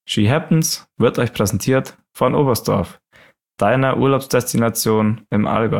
She Happens wird euch präsentiert von Oberstdorf, deiner Urlaubsdestination im Allgäu.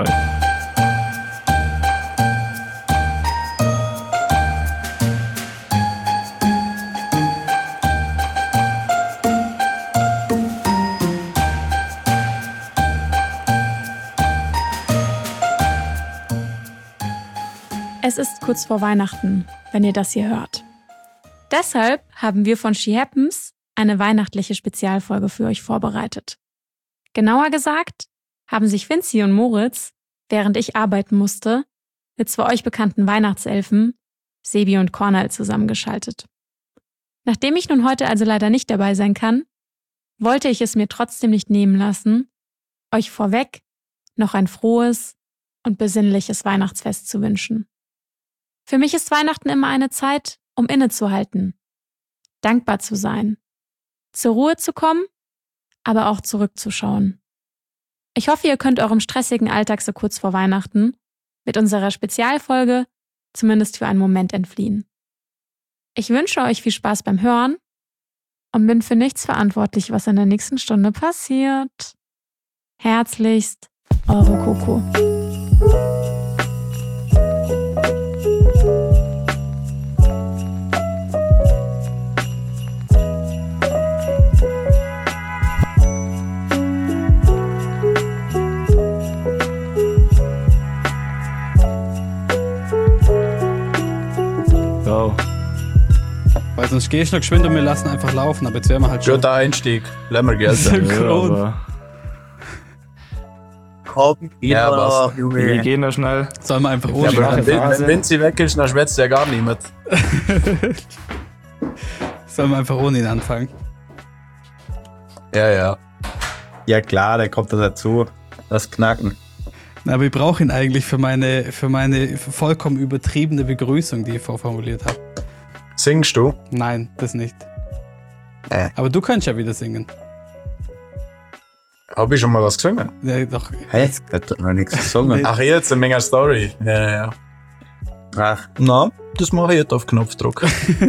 Es ist kurz vor Weihnachten, wenn ihr das hier hört. Deshalb haben wir von She Happens eine weihnachtliche Spezialfolge für euch vorbereitet. Genauer gesagt haben sich Vinzi und Moritz, während ich arbeiten musste, mit 2 euch bekannten Weihnachtselfen, Sebi und Cornel, zusammengeschaltet. Nachdem ich nun heute also leider nicht dabei sein kann, wollte ich es mir trotzdem nicht nehmen lassen, euch vorweg noch ein frohes und besinnliches Weihnachtsfest zu wünschen. Für mich ist Weihnachten immer eine Zeit, um innezuhalten, dankbar zu sein, zur Ruhe zu kommen, aber auch zurückzuschauen. Ich hoffe, ihr könnt eurem stressigen Alltag so kurz vor Weihnachten mit unserer Spezialfolge zumindest für einen Moment entfliehen. Ich wünsche euch viel Spaß beim Hören und bin für nichts verantwortlich, was in der nächsten Stunde passiert. Herzlichst, eure Coco. Weil sonst gehst du noch geschwind und wir lassen einfach laufen, aber jetzt wären wir halt schon... Guter Einstieg. Lassen wir gelten. Synchron. Komm, ja, was? Wir gehen da schnell. Sollen wir einfach Ja, ohne... aber wenn Vinzi weg ist, dann schwätzt ja gar niemand. Sollen wir einfach ohne ihn anfangen? Ja. Ja klar, der kommt da dazu. Das Knacken. Na, aber ich brauche ihn eigentlich für meine vollkommen übertriebene Begrüßung, die ich vorformuliert habe. Singst du? Nein, das nicht. Aber du kannst ja wieder singen. Hab ich schon mal was gesungen? Ja, doch. Hä? Der hat noch nichts gesungen. Ach, jetzt eine mega Story. Ja. Ach, Na, das mache ich jetzt auf Knopfdruck.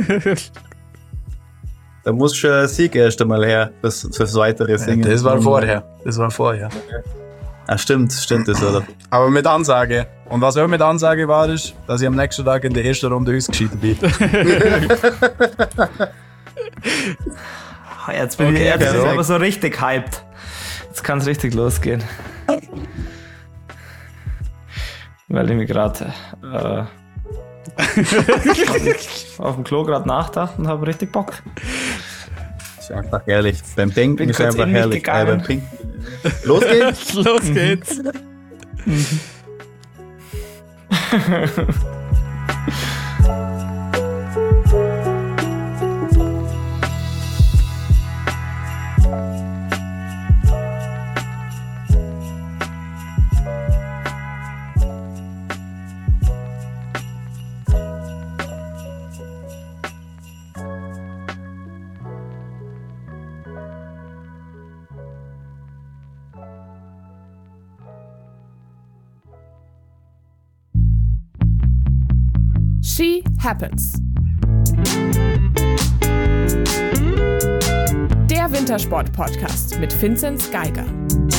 da muss schon ein Sieg erst einmal her, fürs weitere Singen. Das war vorher. Ah, stimmt, das oder? Aber mit Ansage. Und was auch mit Ansage war, ist, dass ich am nächsten Tag in der ersten Runde ausgeschieden bin. Jetzt bin ich aber so richtig hyped. Jetzt kann es richtig losgehen. Weil ich mir gerade auf dem Klo gerade nachgedacht und habe richtig Bock. Ist einfach herrlich. Beim Denken Bin ist kurz einfach in mich herrlich. gegangen. Beim Trinken. Los geht's! Los geht's! She Happens. Der Wintersport-Podcast mit Vinzenz Geiger.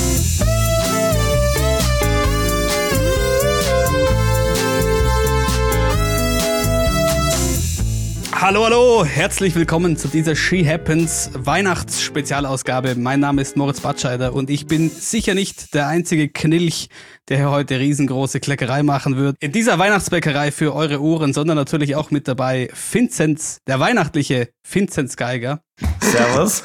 Hallo, herzlich willkommen zu dieser She Happens Weihnachtsspezialausgabe. Mein Name ist Moritz Batscheider und ich bin sicher nicht der einzige Knilch, der hier heute riesengroße Kleckerei machen wird. In dieser Weihnachtsbäckerei für eure Ohren, sondern natürlich auch mit dabei Vinzenz, der weihnachtliche Vinzenz Geiger. Servus.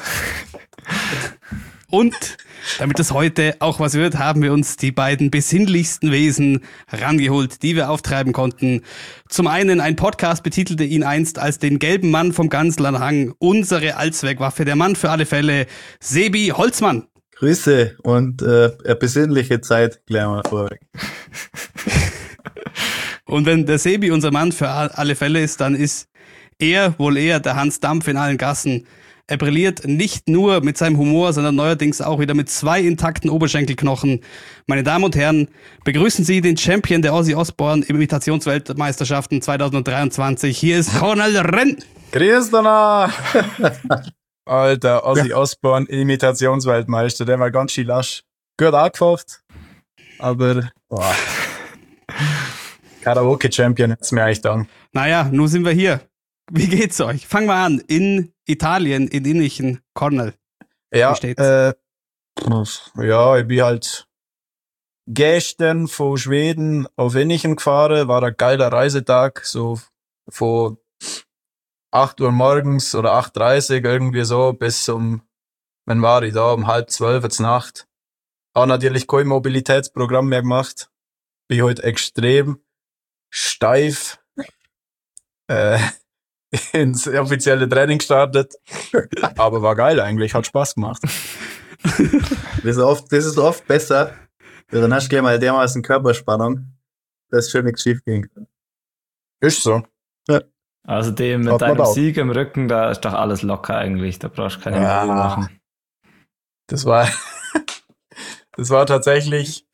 Und damit es heute auch was wird, haben wir uns die beiden besinnlichsten Wesen rangeholt, die wir auftreiben konnten. Zum einen, ein Podcast betitelte ihn einst als den gelben Mann vom Ganzlernhang, unsere Allzweckwaffe, der Mann für alle Fälle, Sebi Holzmann. Grüße und eine besinnliche Zeit gleich mal vorweg. Und wenn der Sebi unser Mann für alle Fälle ist, dann ist er wohl eher der Hans Dampf in allen Gassen. Er brilliert nicht nur mit seinem Humor, sondern neuerdings auch wieder mit 2 intakten Oberschenkelknochen. Meine Damen und Herren, begrüßen Sie den Champion der Ozzy Osbourne Imitationsweltmeisterschaften 2023. Hier ist Cornel Renn. Grüß dich! Alter, Ozzy Osbourne, Imitationsweltmeister, der war ganz schön lasch. Gut angepfafft, aber Karaoke-Champion hat's mir eigentlich dann. Naja, nun sind wir hier. Wie geht's euch? Fangen wir an. In Italien, in Innichen, Cornel. Ja, Wie steht's? Ich bin halt gestern von Schweden auf Innichen gefahren, war ein geiler Reisetag, so von 8 Uhr morgens oder 8:30 irgendwie so bis wann war ich da? 11:30 zur Nacht. Habe natürlich kein Mobilitätsprogramm mehr gemacht. Bin heute extrem steif ins offizielle Training gestartet. Aber war geil eigentlich, hat Spaß gemacht. Das ist oft besser. Dann hast du gleich mal dermaßen Körperspannung, dass schon nichts schief gehen kann. Ist so. Außerdem mit Hat man deinem auch. Sieg im Rücken, da ist doch alles locker eigentlich. Da brauchst du keine Ja. Mühe machen. Das war tatsächlich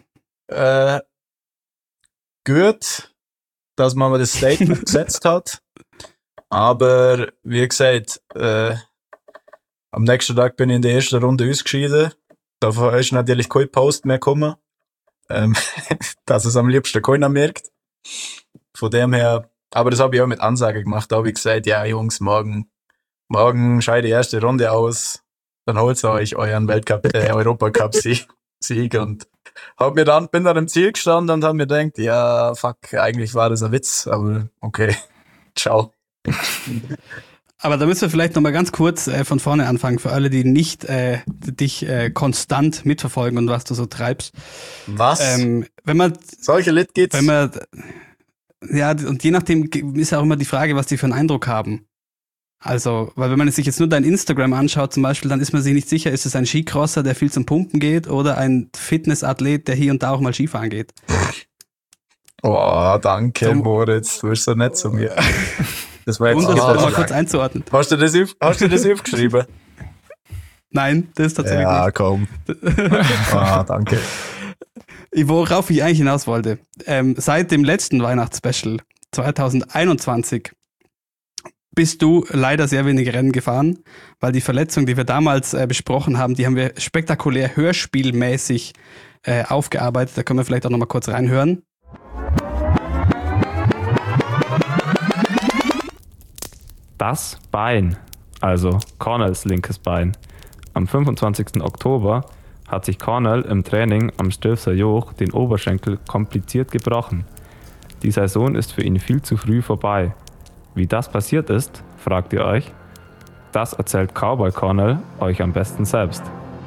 gut, dass man das Statement gesetzt hat. Aber wie gesagt, am nächsten Tag bin ich in der ersten Runde ausgeschieden. Davon ist natürlich kein Post mehr gekommen. Dass es am liebsten keiner merkt. Von dem her, aber das habe ich auch mit Ansage gemacht. Da habe ich gesagt, ja Jungs, morgen scheide die erste Runde aus. Dann holt euch euren Europacup-Sieg und bin dann im Ziel gestanden und hab mir gedacht, ja, fuck, eigentlich war das ein Witz, aber okay, ciao. Aber da müssen wir vielleicht nochmal ganz kurz von vorne anfangen, für alle, die nicht dich konstant mitverfolgen und was du so treibst. Was? Wenn man, Solche Lit geht's? ja, und je nachdem ist ja auch immer die Frage, was die für einen Eindruck haben. Also, weil wenn man sich jetzt nur dein Instagram anschaut zum Beispiel, dann ist man sich nicht sicher, ist es ein Skicrosser, der viel zum Pumpen geht oder ein Fitnessathlet, der hier und da auch mal Skifahren geht. Oh, danke, Moritz, du bist so nett zu mir. Das war jetzt Um das auch mal kurz einzuordnen. Hast du das aufgeschrieben? Nein, das ist tatsächlich nicht. Ja, komm. Danke. Worauf ich eigentlich hinaus wollte. Seit dem letzten Weihnachtsspecial 2021 bist du leider sehr wenig Rennen gefahren, weil die Verletzung, die wir damals besprochen haben, die haben wir spektakulär hörspielmäßig aufgearbeitet. Da können wir vielleicht auch nochmal kurz reinhören. Das Bein, also Cornels linkes Bein. Am 25. Oktober hat sich Cornel im Training am Stilfser Joch den Oberschenkel kompliziert gebrochen. Die Saison ist für ihn viel zu früh vorbei. Wie das passiert ist, fragt ihr euch? Das erzählt Cowboy Cornel euch am besten selbst.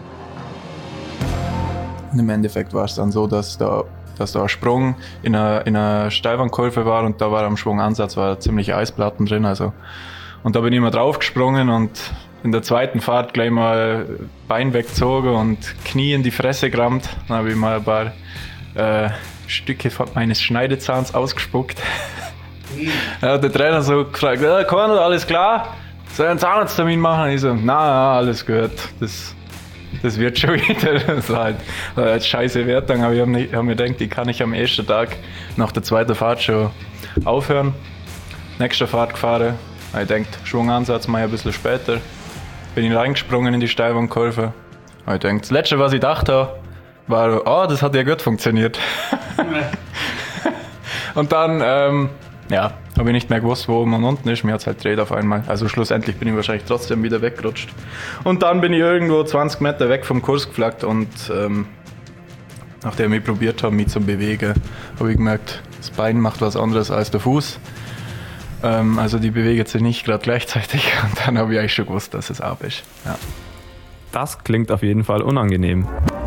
Im Endeffekt war es dann so, dass da ein Sprung in einer Steilwandkurve war und da war am Schwungansatz ziemlich Eisplatten drin. Also. Und da bin ich mal draufgesprungen und in der zweiten Fahrt gleich mal Bein weggezogen und Knie in die Fresse gerammt. Dann habe ich mal ein paar Stücke meines Schneidezahns ausgespuckt. Da hat der Trainer so gefragt, Cornel, alles klar? Soll ich einen Zahnarzttermin machen? Und ich so, na, alles gut. Das wird schon wieder. Das war halt scheiße Wertung, aber ich hab mir gedacht, die kann ich am ersten Tag nach der zweiten Fahrt schon aufhören. Nächste Fahrt gefahren. Ich denke, Schwungansatz mache ich ein bisschen später. Bin ich reingesprungen in die Steilwandkurve. Ich denke, das Letzte, was ich dachte, war, das hat ja gut funktioniert. Und dann, habe ich nicht mehr gewusst, wo oben und unten ist. Mir hat es halt gedreht auf einmal. Also schlussendlich bin ich wahrscheinlich trotzdem wieder weggerutscht. Und dann bin ich irgendwo 20 Meter weg vom Kurs geflaggt und nachdem ich probiert habe, mich zu bewegen, habe ich gemerkt, das Bein macht was anderes als der Fuß. Also die bewegt sich nicht gerade gleichzeitig und dann habe ich eigentlich schon gewusst, dass es ab ist. Ja. Das klingt auf jeden Fall unangenehm.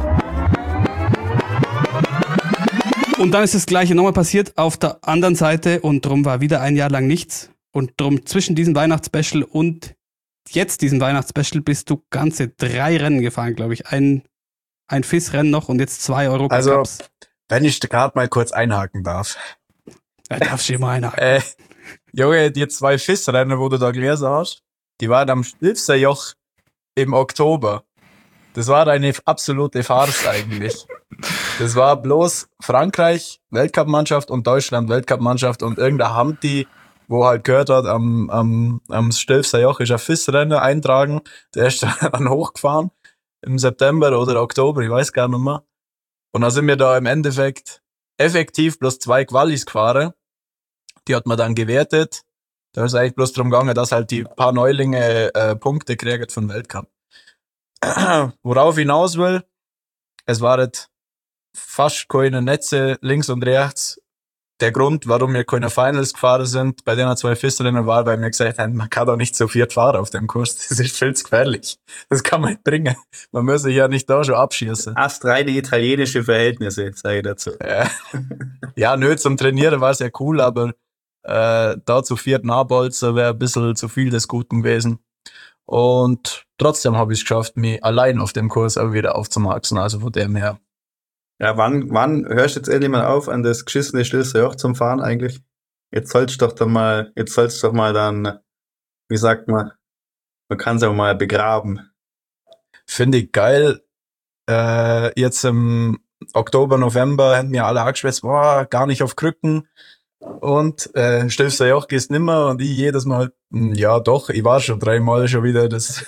Und dann ist das Gleiche nochmal passiert auf der anderen Seite und drum war wieder ein Jahr lang nichts. Und drum zwischen diesem Weihnachtsspecial und jetzt diesem Weihnachtsspecial bist du ganze 3 Rennen gefahren, glaube ich. Ein FIS-Rennen noch und jetzt 2 Europacups. Also, wenn ich gerade mal kurz einhaken darf. Ja, darfst du immer einhaken. Junge, die 2 FIS-Rennen, wo du da gelesen hast, die waren am Stilfser Joch im Oktober. Das war eine absolute Farce eigentlich. Das war bloß Frankreich Weltcup-Mannschaft und Deutschland Weltcup-Mannschaft und irgendein Hamdi wo halt gehört hat, am Stilfser Joch ist ein FIS-Rennen eintragen. Der ist dann hochgefahren im September oder Oktober, ich weiß gar nicht mehr. Und dann sind wir da im Endeffekt effektiv bloß 2 Qualis gefahren. Die hat man dann gewertet. Da ist eigentlich bloß darum gegangen, dass halt die paar Neulinge Punkte kriegen von Weltcup. Worauf ich hinaus will, es waren fast keine Netze links und rechts. Der Grund, warum wir keine Finals gefahren sind, bei den 2 FIS-Rennen war, weil wir gesagt haben, man kann doch nicht so 4 fahren auf dem Kurs. Das ist viel zu gefährlich. Das kann man nicht bringen. Man muss sich ja nicht da schon abschießen. Astreine italienische Verhältnisse, sage ich dazu. Ja, nö, zum Trainieren war es ja cool, aber da zu 4 nachbolzen wäre ein bisschen zu viel des Guten gewesen. Und trotzdem habe ich es geschafft, mich allein auf dem Kurs auch wieder aufzumaxen. Also von dem her. Ja, wann hörst du jetzt endlich mal auf, an das geschissene Stilfser Joch zum Fahren eigentlich? Jetzt sollst du doch mal dann, wie sagt man kann es auch mal begraben. Finde ich geil. Jetzt im Oktober, November haben mir alle angeschwätzt, boah, gar nicht auf Krücken. Und Stilfser Joch gehst nimmer und ich jedes Mal, ja doch, ich war schon 3 Mal schon wieder. Das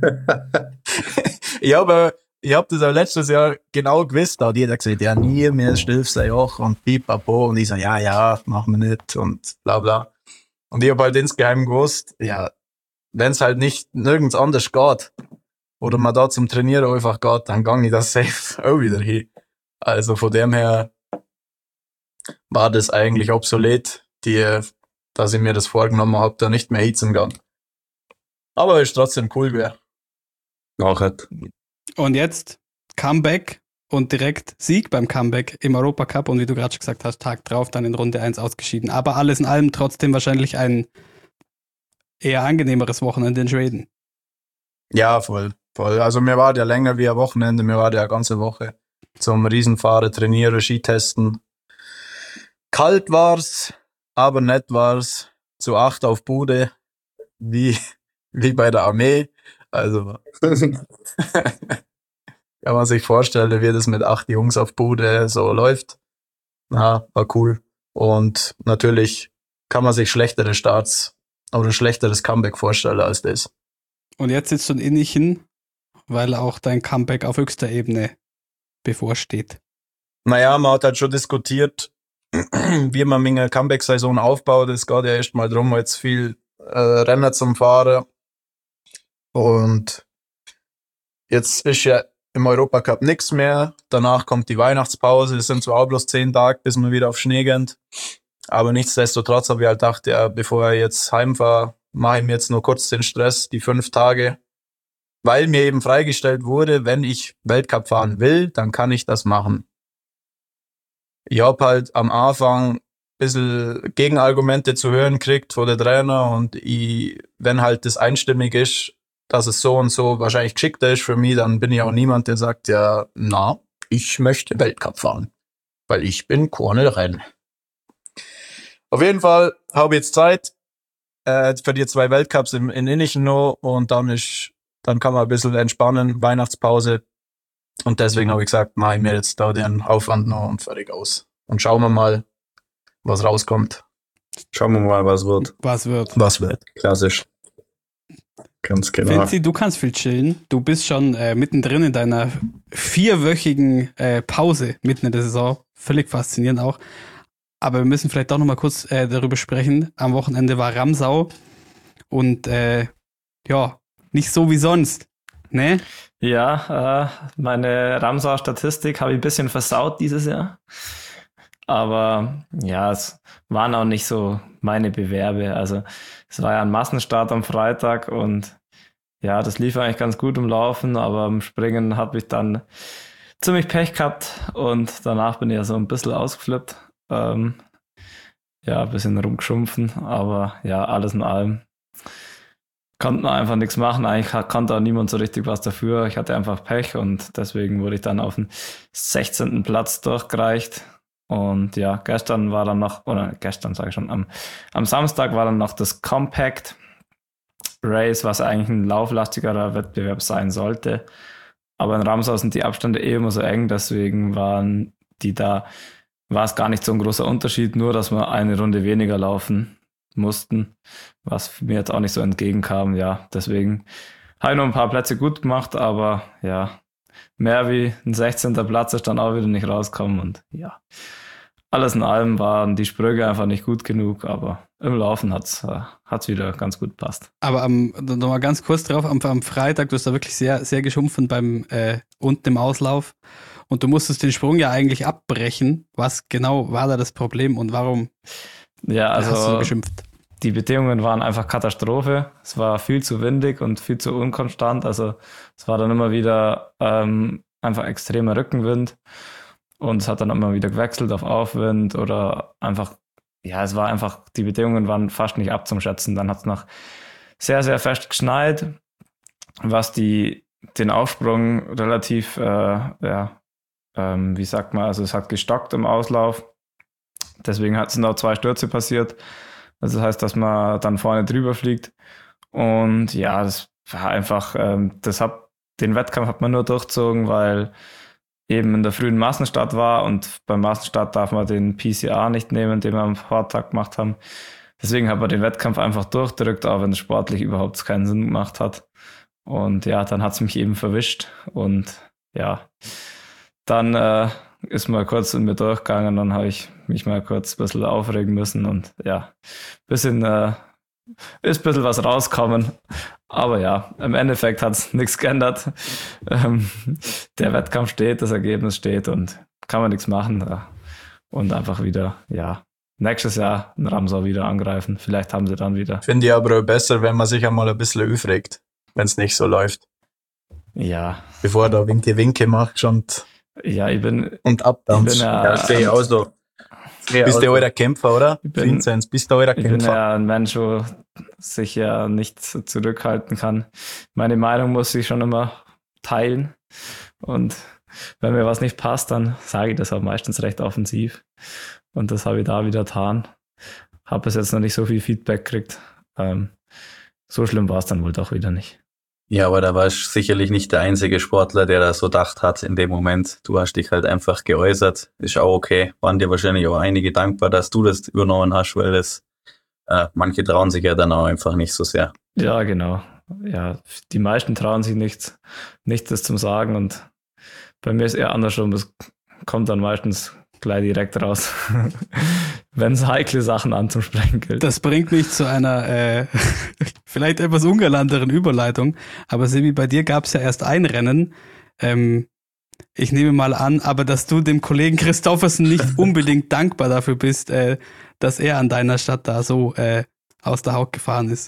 ich hab das auch letztes Jahr genau gewusst, da hat jeder gesagt, ja, nie mehr Stilfser Joch und pipapo. Und ich so, ja, machen wir nicht und bla bla. Und ich hab halt insgeheim gewusst, ja, wenn es halt nicht nirgends anders geht, oder man da zum Trainieren einfach geht, dann gang ich das safe auch wieder hin. Also von dem her war das eigentlich obsolet, dass ich mir das vorgenommen habe, da nicht mehr hinzugehen. Aber ist trotzdem cool wäre. Nachher. Und jetzt Comeback und direkt Sieg beim Comeback im Europacup und wie du gerade schon gesagt hast, Tag drauf dann in Runde 1 ausgeschieden. Aber alles in allem trotzdem wahrscheinlich ein eher angenehmeres Wochenende in Schweden. Ja, voll. Also mir war der länger wie ein Wochenende, mir war der eine ganze Woche zum Riesenfahren, trainieren, Skitesten. Kalt war's, aber nett war's. Zu 8 auf Bude, wie bei der Armee. Also kann man sich vorstellen, wie das mit 8 Jungs auf Bude so läuft. Ja, war cool. Und natürlich kann man sich schlechtere Starts oder ein schlechteres Comeback vorstellen als das. Und jetzt sitzt du in Innichen, weil auch dein Comeback auf höchster Ebene bevorsteht. Naja, man hat halt schon diskutiert, wie man mit einer Comeback-Saison aufbaut. Es geht ja erst mal darum, jetzt viel Rennen zum Fahren. Und jetzt ist ja im Europacup nichts mehr. Danach kommt die Weihnachtspause. Es sind zwar auch bloß 10 Tage, bis wir wieder auf Schnee gehen. Aber nichtsdestotrotz habe ich halt gedacht, ja, bevor ich jetzt heimfahre, mache ich mir jetzt nur kurz den Stress, die 5 Tage. Weil mir eben freigestellt wurde, wenn ich Weltcup fahren will, dann kann ich das machen. Ich habe halt am Anfang ein bisschen Gegenargumente zu hören gekriegt von der Trainer und wenn halt das einstimmig ist, dass es so und so wahrscheinlich geschickter ist für mich, dann bin ich auch niemand, der sagt, ja, ich möchte Weltcup fahren, weil ich bin Cornel Renn. Auf jeden Fall habe ich jetzt Zeit für die 2 Weltcups in Innichen noch und dann kann man ein bisschen entspannen, Weihnachtspause. Und deswegen habe ich gesagt, mache ich mir jetzt da den Aufwand noch und fertig aus. Und schauen wir mal, was rauskommt. Schauen wir mal, was wird. Was wird. Klassisch. Ganz genau. Vinzi, du kannst viel chillen. Du bist schon mittendrin in deiner 4-wöchigen Pause mitten in der Saison. Völlig faszinierend auch. Aber wir müssen vielleicht doch noch mal kurz darüber sprechen. Am Wochenende war Ramsau und nicht so wie sonst, ne? Ja, meine Ramsau-Statistik habe ich ein bisschen versaut dieses Jahr. Aber ja, es waren auch nicht so meine Bewerbe. Also es war ja ein Massenstart am Freitag und ja, das lief eigentlich ganz gut im Laufen, aber im Springen habe ich dann ziemlich Pech gehabt und danach bin ich ja so ein bisschen ausgeflippt. Ein bisschen rumgeschumpfen, aber ja, alles in allem konnte man einfach nichts machen. Eigentlich konnte auch niemand so richtig was dafür. Ich hatte einfach Pech und deswegen wurde ich dann auf den 16. Platz durchgereicht. Und ja, am Samstag war dann noch das Compact Race, was eigentlich ein lauflastigerer Wettbewerb sein sollte. Aber in Ramsau sind die Abstände immer so eng, deswegen war es gar nicht so ein großer Unterschied, nur dass wir eine Runde weniger laufen mussten, was mir jetzt auch nicht so entgegenkam. Ja, deswegen habe ich noch ein paar Plätze gut gemacht, aber ja, mehr wie ein 16. Platz ist dann auch wieder nicht rausgekommen und ja, alles in allem waren die Sprünge einfach nicht gut genug, aber im Laufen hat's wieder ganz gut gepasst. Aber nochmal ganz kurz drauf, am Freitag, du hast da wirklich sehr, sehr geschumpfen beim unten im Auslauf und du musstest den Sprung ja eigentlich abbrechen. Was genau war da das Problem und warum hast du so geschimpft? Die Bedingungen waren einfach Katastrophe. Es war viel zu windig und viel zu unkonstant. Also es war dann immer wieder einfach extremer Rückenwind. Und es hat dann immer wieder gewechselt auf Aufwind oder einfach, ja, es war einfach, die Bedingungen waren fast nicht abzuschätzen. Dann hat es noch sehr, sehr fest geschneit, was den Aufsprung relativ, wie sagt man, also es hat gestockt im Auslauf. Deswegen sind auch 2 Stürze passiert. Also das heißt, dass man dann vorne drüber fliegt. Und ja, das war einfach, den Wettkampf hat man nur durchgezogen, weil eben in der frühen Massenstart war und beim Massenstart darf man den PCR nicht nehmen, den wir am Vortag gemacht haben. Deswegen hat man den Wettkampf einfach durchdrückt, auch wenn es sportlich überhaupt keinen Sinn gemacht hat. Und ja, dann hat es mich eben verwischt und ja, dann ist mal kurz in mir durchgegangen, dann habe ich mich mal kurz ein bisschen aufregen müssen und ja, ist ein bisschen was rausgekommen. Aber ja, im Endeffekt hat es nichts geändert. Der Wettkampf steht, das Ergebnis steht und kann man nichts machen. Und einfach wieder, ja, nächstes Jahr in Ramsau wieder angreifen. Vielleicht haben sie dann wieder. Finde ich aber auch besser, wenn man sich einmal ein bisschen aufregt, wenn es nicht so läuft. Ja. Bevor da Winke macht und ja, und abdampft. Ja, stehe ich auch so. Bist du euer Kämpfer, oder? Vinzenz, bist du euer Kämpfer? Ich bin ja ein Mensch, wo sich ja nicht zurückhalten kann. Meine Meinung muss ich schon immer teilen. Und wenn mir was nicht passt, dann sage ich das auch meistens recht offensiv. Und das habe ich da wieder getan. Habe bis jetzt noch nicht so viel Feedback gekriegt. So schlimm war es dann wohl doch wieder nicht. Ja, aber da warst du sicherlich nicht der einzige Sportler, der das so gedacht hat in dem Moment. Du hast dich halt einfach geäußert. Ist auch okay. Waren dir wahrscheinlich auch einige dankbar, dass du das übernommen hast, weil manche trauen sich ja dann auch einfach nicht so sehr. Ja, genau. Ja, die meisten trauen sich nichts das zum Sagen und bei mir ist eher andersrum. Das kommt dann meistens gleich direkt raus, wenn es heikle Sachen anzusprechen gilt. Das bringt mich zu einer vielleicht etwas ungalanteren Überleitung. Aber Sebi, bei dir gab es ja erst ein Rennen. Ich nehme mal an, aber dass du dem Kollegen Christoffersen nicht unbedingt dankbar dafür bist, dass er an deiner Stadt da so aus der Haut gefahren ist.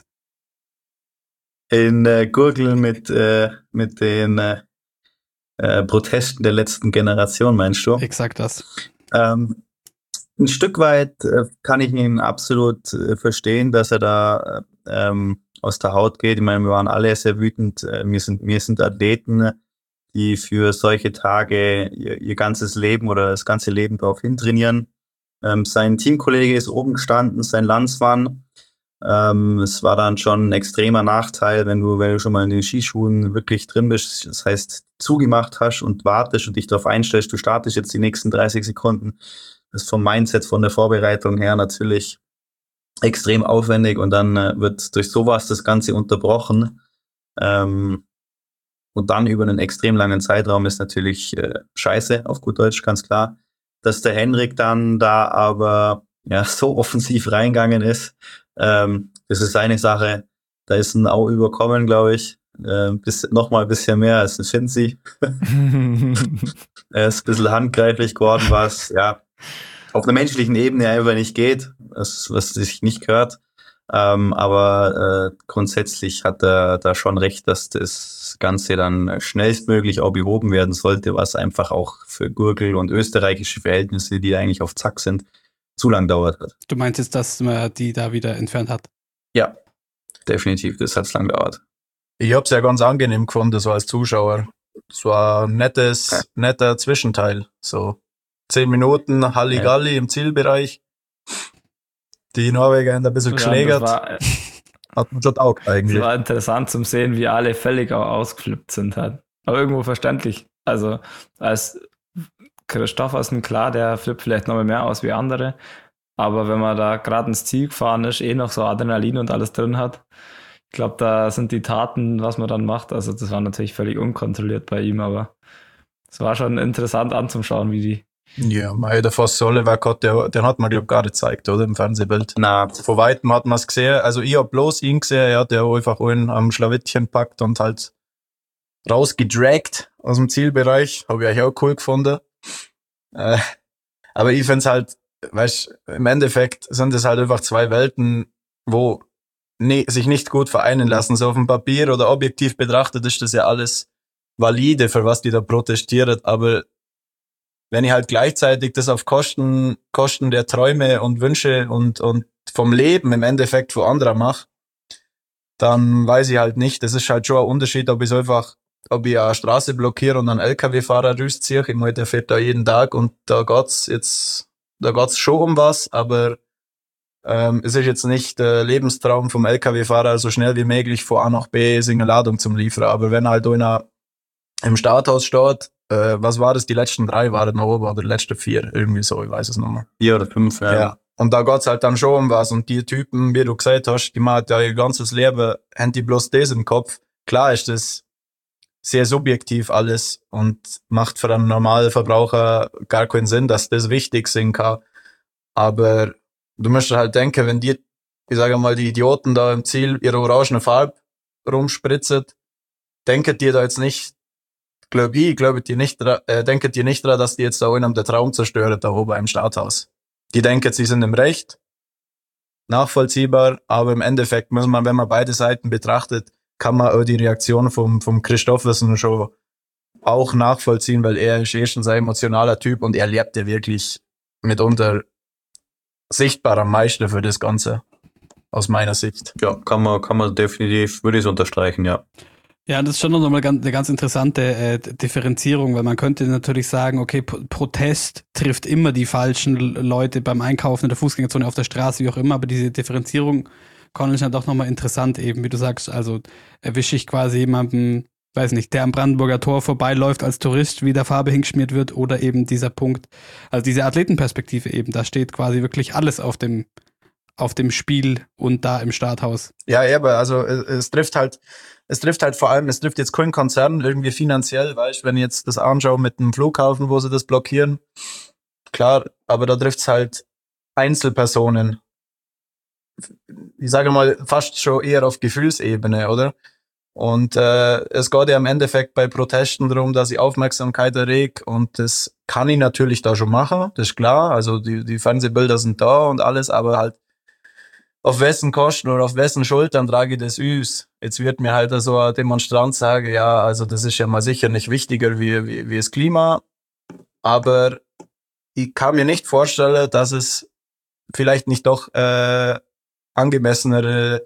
In Gurgel mit den Protesten der letzten Generation, meinst du? Exakt das. Ein Stück weit kann ich ihn absolut verstehen, dass er da aus der Haut geht. Ich meine, wir waren alle sehr wütend. Wir sind Athleten, die für solche Tage ihr ganzes Leben oder das ganze Leben darauf hintrainieren. Sein Teamkollege ist oben gestanden, sein Landsmann. Es war dann schon ein extremer Nachteil, wenn du schon mal in den Skischuhen wirklich drin bist. Das heißt, zugemacht hast und wartest und dich darauf einstellst, du startest jetzt die nächsten 30 Sekunden. Das ist vom Mindset, von der Vorbereitung her natürlich extrem aufwendig und dann wird durch sowas das Ganze unterbrochen. Und dann über einen extrem langen Zeitraum ist natürlich scheiße, auf gut Deutsch, ganz klar. Dass der Henrik dann da aber ja so offensiv reingegangen ist, das ist seine Sache. Da ist ein Au überkommen, glaube ich. Nochmal ein bisschen mehr als ein Finzi. Er ist ein bisschen handgreiflich geworden, was ja auf einer menschlichen Ebene einfach nicht geht, was sich nicht gehört. Aber grundsätzlich hat er da schon recht, dass das Ganze dann schnellstmöglich auch behoben werden sollte, was einfach auch für Gurgel und österreichische Verhältnisse, die eigentlich auf Zack sind, zu lang dauert hat. Du meinst jetzt, dass man die da wieder entfernt hat? Ja, definitiv, das hat lang gedauert. Ich habe es ja ganz angenehm gefunden, so als Zuschauer. Es war ein netter Zwischenteil. So 10 Minuten Halligalli im Zielbereich. Die Norweger haben ein bisschen geschlägert. Hat man schon taugt eigentlich. Es war interessant zum sehen, wie alle völlig auch ausgeflippt sind. Halt. Aber irgendwo verständlich. Also als Christoffersen, klar, der flippt vielleicht noch mal mehr aus wie andere. Aber wenn man da gerade ins Ziel gefahren ist, noch so Adrenalin und alles drin hat, ich glaube, da sind die Taten, was man dann macht, also das war natürlich völlig unkontrolliert bei ihm, aber es war schon interessant anzuschauen, wie die. Ja, der Foss Sollewerk den hat man, glaube ich, gar nicht gezeigt, oder? Im Fernsehbild. Na, Von Weitem hat man es gesehen. Also ich hab bloß ihn gesehen, er hat ja einfach einen am Schlawittchen packt und halt rausgedragt aus dem Zielbereich. Habe ich eigentlich auch cool gefunden. Aber ich find's halt, weißt, im Endeffekt sind es halt einfach zwei Welten, wo sich nicht gut vereinen lassen. So auf dem Papier oder objektiv betrachtet ist das ja alles valide, für was die da protestiert. Aber wenn ich halt gleichzeitig das auf Kosten der Träume und Wünsche und vom Leben im Endeffekt von anderer mache, dann weiß ich halt nicht. Das ist halt schon ein Unterschied, ob ich eine Straße blockiere und einen LKW-Fahrer rausziehe. Ich meine, der fährt da jeden Tag und da geht's schon um was, aber es ist jetzt nicht der Lebenstraum vom LKW-Fahrer, so schnell wie möglich von A nach B seine Ladung zum liefern. Aber wenn halt einer im Starthaus steht, was war das? Die letzten 3 waren noch oben oder die letzten 4, irgendwie so, ich weiß es nicht mehr. 4 oder 5, Ja. Und da geht's halt dann schon um was. Und die Typen, wie du gesagt hast, die machen ja ihr ganzes Leben, haben die bloß das im Kopf. Klar ist das sehr subjektiv alles und macht für einen normalen Verbraucher gar keinen Sinn, dass das wichtig sein kann. Aber du musst halt denken, wenn ich sage mal, die Idioten da im Ziel ihre orangene Farbe rumspritzen, denken die da jetzt nicht, denken die nicht dran, dass die jetzt da einem den Traum zerstören, da oben im Starthaus. Die denken, sie sind im Recht, nachvollziehbar, aber im Endeffekt muss man, wenn man beide Seiten betrachtet, kann man auch die Reaktion vom Christoffersen schon auch nachvollziehen, weil er ist erstens ein emotionaler Typ und er lebt ja wirklich mitunter sichtbar am meisten für das Ganze, aus meiner Sicht. Ja, kann man definitiv, würde ich es unterstreichen, ja. Ja, das ist schon nochmal eine ganz interessante Differenzierung, weil man könnte natürlich sagen, okay, Protest trifft immer die falschen Leute beim Einkaufen in der Fußgängerzone, auf der Straße, wie auch immer, aber diese Differenzierung, Conal, ist halt auch nochmal interessant eben, wie du sagst, also erwische ich quasi jemanden, weiß nicht, der am Brandenburger Tor vorbeiläuft als Tourist, wie der Farbe hingeschmiert wird, oder eben dieser Punkt, also diese Athletenperspektive eben, da steht quasi wirklich alles auf dem Spiel und da im Starthaus. Ja, aber also es trifft halt vor allem, es trifft jetzt keinen Konzern irgendwie finanziell, weißt, wenn ich jetzt das anschaue mit dem Flughafen, wo sie das blockieren, klar, aber da trifft's halt Einzelpersonen. Ich sage mal, fast schon eher auf Gefühlsebene, oder? Und es geht ja im Endeffekt bei Protesten darum, dass ich Aufmerksamkeit erreg und das kann ich natürlich da schon machen, das ist klar, also die Fernsehbilder sind da und alles, aber halt auf wessen Kosten oder auf wessen Schultern trage ich das aus? Jetzt wird mir halt so ein Demonstrant sagen, ja, also das ist ja mal sicher nicht wichtiger wie das Klima, aber ich kann mir nicht vorstellen, dass es vielleicht nicht doch angemessenere,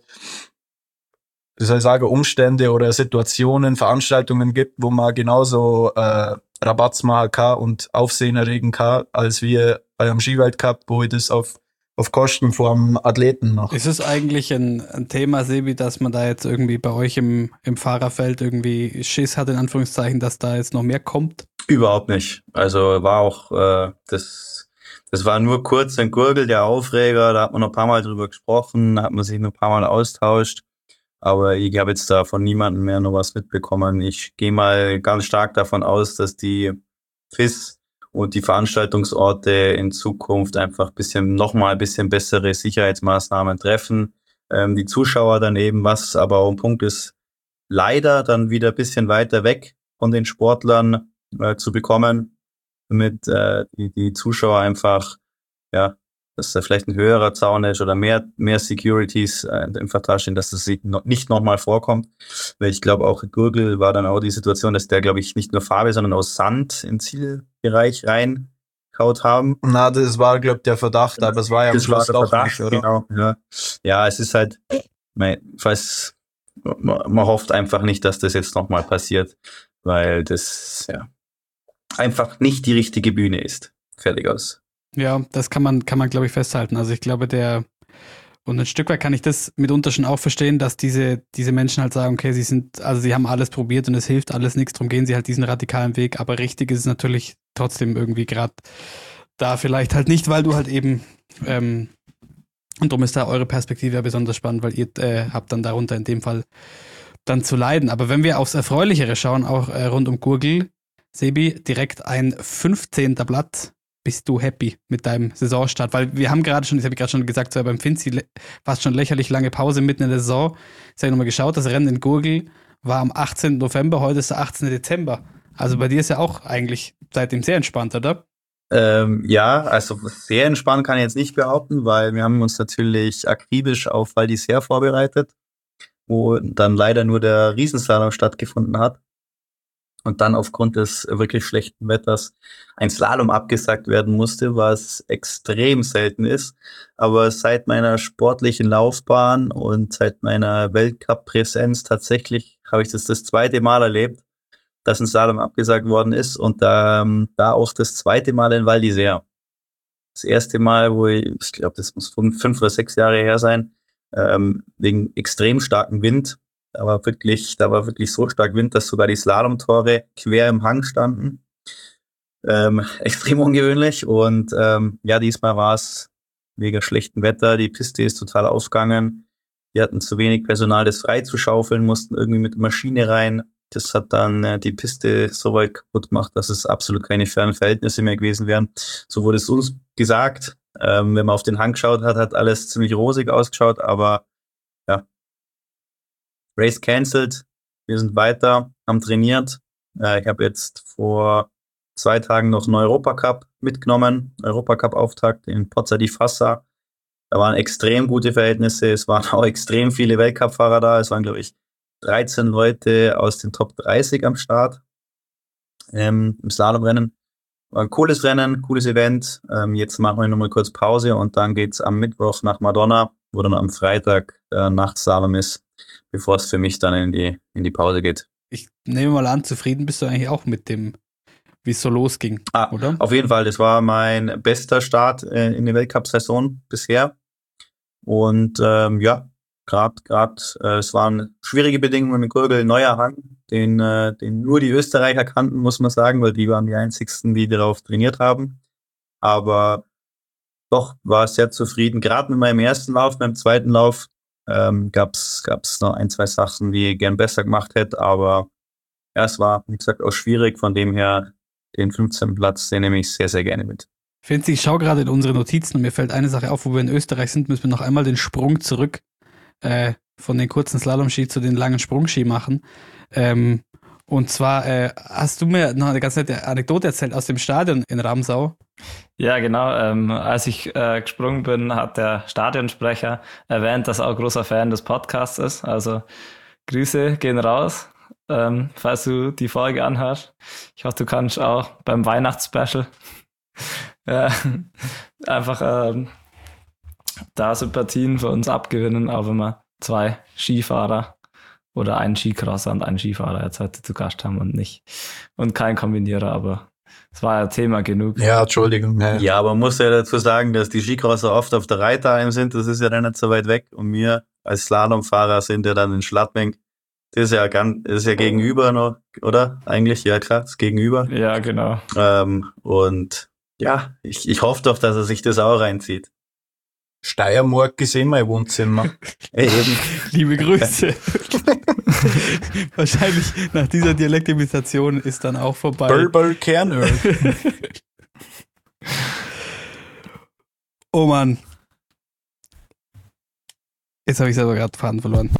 wie soll ich sagen, Umstände oder Situationen, Veranstaltungen gibt, wo man genauso Rabatz machen kann und Aufsehen erregen kann, als wir beim Skiweltcup, wo ich das auf Kosten vom Athleten noch. Ist es eigentlich ein Thema, Sebi, dass man da jetzt irgendwie bei euch im Fahrerfeld irgendwie Schiss hat, in Anführungszeichen, dass da jetzt noch mehr kommt? Überhaupt nicht. Also war auch, das war nur kurz ein Gurgel, der Aufreger, da hat man noch ein paar Mal drüber gesprochen, da hat man sich noch ein paar Mal austauscht, aber ich habe jetzt da von niemandem mehr noch was mitbekommen. Ich gehe mal ganz stark davon aus, dass die FIS und die Veranstaltungsorte in Zukunft einfach nochmal ein bisschen bessere Sicherheitsmaßnahmen treffen. Die Zuschauer dann eben, was aber auch ein Punkt ist, leider dann wieder ein bisschen weiter weg von den Sportlern zu bekommen, damit die Zuschauer einfach, ja, dass da vielleicht ein höherer Zaun ist oder mehr Securities im Vertrag stehen, dass das nicht nochmal vorkommt. Weil ich glaube, auch in Gurgel war dann auch die Situation, dass der, glaube ich, nicht nur Farbe, sondern auch Sand im Zielbereich reingehaut haben. Na, das war, glaube ich, der Verdacht, aber es war ja am Schluss der doch Verdacht, nicht, oder? Genau. Ja, es ist halt, man hofft einfach nicht, dass das jetzt nochmal passiert, weil das ja einfach nicht die richtige Bühne ist. Fertig aus. Ja, das kann man, glaube ich, festhalten. Also ich glaube, und ein Stück weit kann ich das mitunter schon auch verstehen, dass diese Menschen halt sagen, okay, sie haben alles probiert und es hilft alles nichts, darum gehen sie halt diesen radikalen Weg, aber richtig ist es natürlich trotzdem irgendwie gerade da vielleicht halt nicht, weil du halt eben, und darum ist da eure Perspektive ja besonders spannend, weil ihr habt dann darunter in dem Fall dann zu leiden. Aber wenn wir aufs Erfreulichere schauen, auch rund um Gurgl, Sebi, direkt ein 15. Blatt. Bist du happy mit deinem Saisonstart? Weil wir haben gerade schon, das habe ich gerade schon gesagt, so beim Finzi fast schon lächerlich lange Pause mitten in der Saison. Jetzt habe ich nochmal geschaut, das Rennen in Gurgl war am 18. November, heute ist der 18. Dezember. Also bei dir ist ja auch eigentlich seitdem sehr entspannt, oder? Ja, also sehr entspannt kann ich jetzt nicht behaupten, weil wir haben uns natürlich akribisch auf Val d'Isère vorbereitet, wo dann leider nur der Riesenslalom stattgefunden hat. Und dann aufgrund des wirklich schlechten Wetters ein Slalom abgesagt werden musste, was extrem selten ist. Aber seit meiner sportlichen Laufbahn und seit meiner Weltcup-Präsenz tatsächlich habe ich das zweite Mal erlebt, dass ein Slalom abgesagt worden ist und da auch das zweite Mal in Val d'Isère. Das erste Mal, wo ich glaube, das muss 5 oder 6 Jahre her sein, wegen extrem starkem Wind. Da war wirklich so stark Wind, dass sogar die Slalomtore quer im Hang standen. Extrem ungewöhnlich. Und diesmal war es wegen schlechtem Wetter. Die Piste ist total aufgegangen. Die hatten zu wenig Personal, das frei zu schaufeln, mussten irgendwie mit der Maschine rein. Das hat dann die Piste so weit kaputt gemacht, dass es absolut keine fairen Verhältnisse mehr gewesen wären. So wurde es uns gesagt. Wenn man auf den Hang geschaut hat, hat alles ziemlich rosig ausgeschaut, aber ja. Race cancelled, wir sind weiter, haben trainiert. Ich habe jetzt vor 2 Tagen noch einen Europacup mitgenommen, Europacup-Auftakt in Pozza di Fassa. Da waren extrem gute Verhältnisse, es waren auch extrem viele Weltcup-Fahrer da, es waren, glaube ich, 13 Leute aus den Top 30 am Start im Slalomrennen. War ein cooles Rennen, cooles Event. Jetzt machen wir nochmal kurz Pause und dann geht's am Mittwoch nach Madonna, wo dann am Freitag Nachtslalom ist, bevor es für mich dann in die Pause geht. Ich nehme mal an, zufrieden bist du eigentlich auch mit dem, wie es so losging, oder? Auf jeden Fall, das war mein bester Start in der Weltcup-Saison bisher. Und es waren schwierige Bedingungen in Gurgl, neuer Hang, den nur die Österreicher kannten, muss man sagen, weil die waren die einzigsten, die darauf trainiert haben. Aber doch war sehr zufrieden. Gerade mit meinem ersten Lauf, beim zweiten Lauf gab's noch 1, 2 Sachen, die ich gern besser gemacht hätte, aber ja, es war, wie gesagt, auch schwierig. Von dem her, den 15. Platz, den nehme ich sehr, sehr gerne mit. Finzi, ich schaue gerade in unsere Notizen und mir fällt eine Sache auf, wo wir in Österreich sind, müssen wir noch einmal den Sprung zurück von den kurzen Slalomski zu den langen Sprungski machen. Und zwar hast du mir noch eine ganz nette Anekdote erzählt aus dem Stadion in Ramsau. Ja, genau. Als ich gesprungen bin, hat der Stadionsprecher erwähnt, dass er auch großer Fan des Podcasts ist. Also Grüße gehen raus, falls du die Folge anhörst. Ich hoffe, du kannst auch beim Weihnachtsspecial einfach da Sympathien für uns abgewinnen, auch wenn wir 2 Skifahrer oder einen Skicrosser und einen Skifahrer jetzt heute zu Gast haben und kein Kombinierer, aber es war ja Thema genug. Ja, Entschuldigung. Ja, aber man muss ja dazu sagen, dass die Skicrosser oft auf der Reiteralm sind, das ist ja dann nicht so weit weg und wir als Slalomfahrer sind ja dann in Schladming. Das ist ja gegenüber noch, oder? Eigentlich, ja klar, das Gegenüber. Ja, genau. Und ja, ich hoffe doch, dass er sich das auch reinzieht. Steiermark ist immer ein Wohnzimmer. Eben. Liebe Grüße. Wahrscheinlich nach dieser Dialektimitation ist dann auch vorbei. Berber Kernöl. Oh Mann. Jetzt habe ich selber gerade Faden verloren.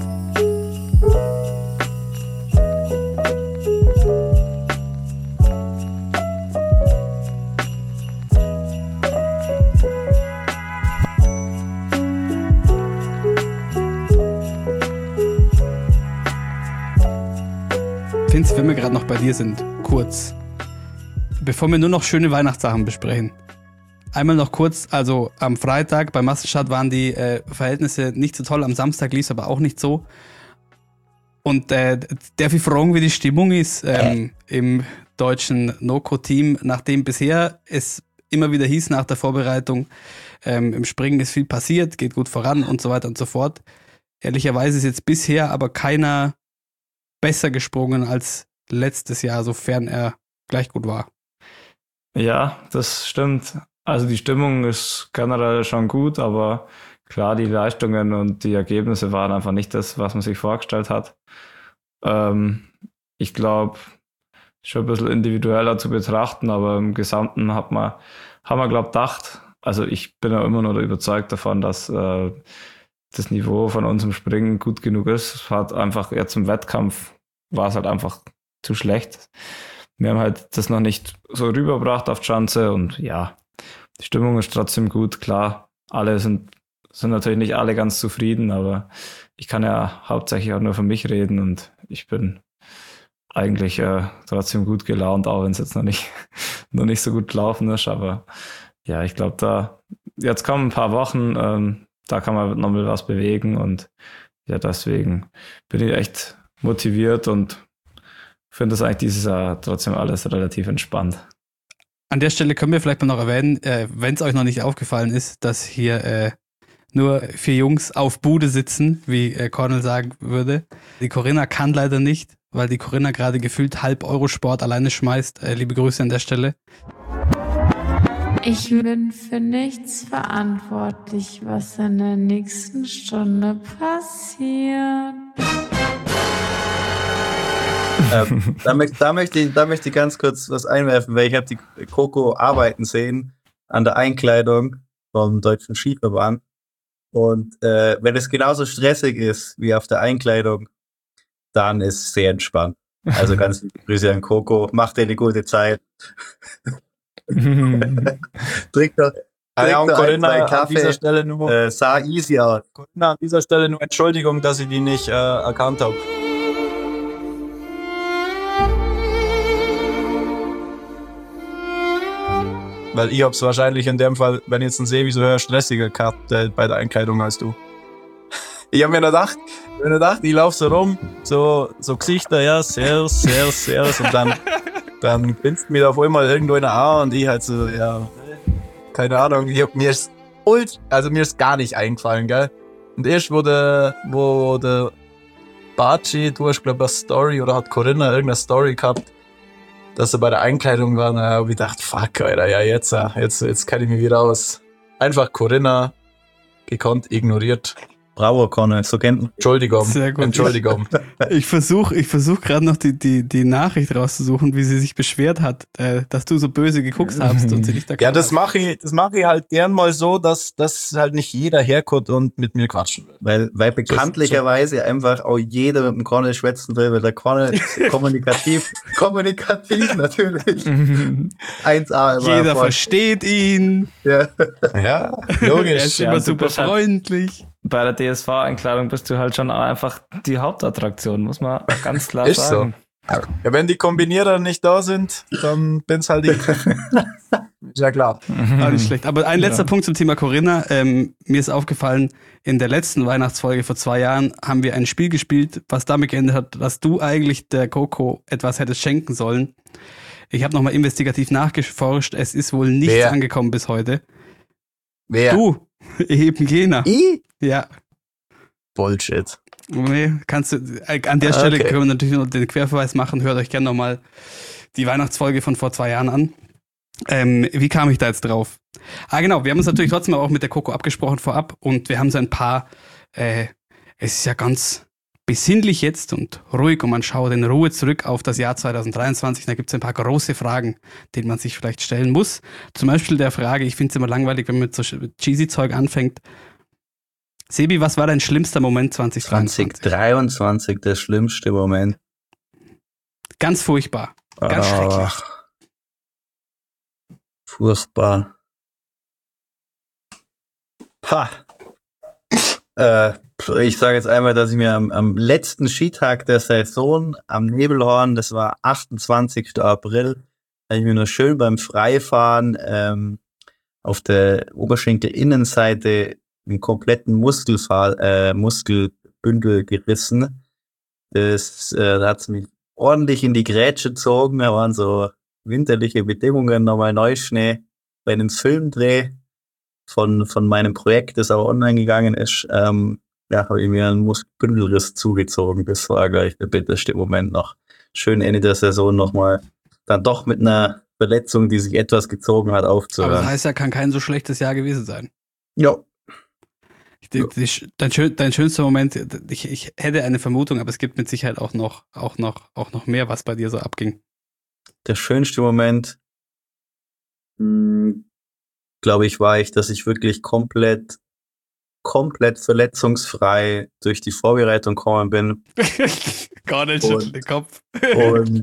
Vince, wenn wir gerade noch bei dir sind, kurz, bevor wir nur noch schöne Weihnachtssachen besprechen, einmal noch kurz, also am Freitag bei Massenstart waren die Verhältnisse nicht so toll, am Samstag lief es aber auch nicht so. Und darf ich fragen, wie die Stimmung ist im deutschen NOCO-Team, nachdem bisher es immer wieder hieß nach der Vorbereitung, im Springen ist viel passiert, geht gut voran und so weiter und so fort. Ehrlicherweise ist jetzt bisher aber keiner besser gesprungen als letztes Jahr, sofern er gleich gut war. Ja, das stimmt. Also die Stimmung ist generell schon gut, aber klar, die Leistungen und die Ergebnisse waren einfach nicht das, was man sich vorgestellt hat. Ich glaube, schon ein bisschen individueller zu betrachten, aber im Gesamten haben wir, glaube ich, gedacht, also ich bin ja immer noch überzeugt davon, dass das Niveau von uns im Springen gut genug ist. Es hat einfach jetzt im Wettkampf war es halt einfach zu schlecht. Wir haben halt das noch nicht so rübergebracht auf die Schanze und ja, die Stimmung ist trotzdem gut, klar. Alle sind natürlich nicht alle ganz zufrieden, aber ich kann ja hauptsächlich auch nur für mich reden und ich bin eigentlich trotzdem gut gelaunt, auch wenn es jetzt noch nicht so gut gelaufen ist, aber ja, ich glaube, jetzt kommen ein paar Wochen, da kann man noch mal was bewegen und ja, deswegen bin ich echt motiviert und finde das eigentlich dieses Jahr trotzdem alles relativ entspannt. An der Stelle können wir vielleicht mal noch erwähnen, wenn es euch noch nicht aufgefallen ist, dass hier nur 4 Jungs auf Bude sitzen, wie Cornel sagen würde. Die Corinna kann leider nicht, weil die Corinna gerade gefühlt halb Eurosport alleine schmeißt. Liebe Grüße an der Stelle. Ich bin für nichts verantwortlich, was in der nächsten Stunde passiert. Da möchte ich ganz kurz was einwerfen, weil ich habe die Coco arbeiten sehen an der Einkleidung vom Deutschen Skiverband. Und wenn es genauso stressig ist wie auf der Einkleidung, dann ist es sehr entspannt. Also ganz liebe Grüße an Coco, macht dir eine gute Zeit. Trink doch und Corinna, einen Kaffee. an dieser Stelle nur, sah easy aus. Corinna, an dieser Stelle nur Entschuldigung, dass ich die nicht erkannt habe. Weil ich hab's wahrscheinlich in dem Fall, wenn ich jetzt einen Sevi so höre, stressiger gehabt bei der Einkleidung als du. Ich hab mir gedacht, ich lauf so rum, so Gesichter, ja, Servus, und dann grinst mir da auf einmal irgendwo in der A und ich halt so, ja, keine Ahnung, mir ist gar nicht eingefallen, gell. Und erst wo der Baci, du hast glaub ich eine Story, oder hat Corinna irgendeine Story gehabt, dass er bei der Einkleidung war, da hab ich gedacht, fuck, Alter, ja, jetzt kann ich mich wieder aus. Einfach Corinna gekonnt ignoriert. Bravo, Conor, so kennt. Entschuldigung. Sehr gut. Entschuldigung. Ich versuch gerade noch die Nachricht rauszusuchen, wie sie sich beschwert hat, dass du so böse geguckt hast und sie nicht erkannt Ja, das mache ich halt gern mal so, dass halt nicht jeder herkommt und mit mir quatschen will. Weil bekanntlicherweise einfach auch jeder mit dem Conor schwätzen will, weil der Conor ist kommunikativ natürlich. 1A immer. Jeder versteht ihn. Ja. Ja, Er logisch. ist immer super freundlich. Bei der DSV-Einladung bist du halt schon einfach die Hauptattraktion, muss man ganz klar Ist sagen. so. Ja, wenn die Kombinierer nicht da sind, dann bin's halt ich. Ist ja klar. Auch nicht schlecht. Aber ein letzter Punkt zum Thema Corinna. Mir ist aufgefallen, in der letzten Weihnachtsfolge vor 2 Jahren haben wir ein Spiel gespielt, was damit geendet hat, dass du eigentlich der Coco etwas hättest schenken sollen. Ich habe nochmal investigativ nachgeforscht. Es ist wohl nichts angekommen bis heute. Wer? Du, eben jener. Ich? Ja. Bullshit. Nee, kannst du, an der Stelle können wir natürlich noch den Querverweis machen. Hört euch gerne nochmal die Weihnachtsfolge von vor 2 Jahren an. Wie kam ich da jetzt drauf? Genau, wir haben uns natürlich trotzdem auch mit der Coco abgesprochen vorab und wir haben so ein paar, es ist ja ganz besinnlich jetzt und ruhig und man schaut in Ruhe zurück auf das Jahr 2023. Da gibt es ein paar große Fragen, denen man sich vielleicht stellen muss. Zum Beispiel der Frage, ich finde es immer langweilig, wenn man mit so cheesy Zeug anfängt. Sebi, was war dein schlimmster Moment 2023? 2023, der schlimmste Moment. Ganz furchtbar. Ganz schrecklich. Furchtbar. Ich sage jetzt einmal, dass ich mir am letzten Skitag der Saison am Nebelhorn, das war 28. April, habe ich mir nur schön beim Freifahren auf der Oberschenkelinnenseite einen kompletten Muskelbündel gerissen. Da hat es mich ordentlich in die Grätsche gezogen. Da waren so winterliche Bedingungen, nochmal Neuschnee bei einem Filmdreh von meinem Projekt, das aber online gegangen ist. Habe ich mir einen Muskelbündelriss zugezogen. Das war gleich der bitterste Moment noch. Schön Ende der Saison nochmal dann doch mit einer Verletzung, die sich etwas gezogen hat, Aber aufzuhören. das heißt ja, kann kein so schlechtes Jahr gewesen sein. Ja. Dein schönster Moment, ich hätte eine Vermutung, aber es gibt mit Sicherheit auch noch mehr, was bei dir so abging. Der schönste Moment, glaube ich, war dass ich wirklich komplett verletzungsfrei durch die Vorbereitung gekommen bin. Gar nicht schütteln den Kopf. Und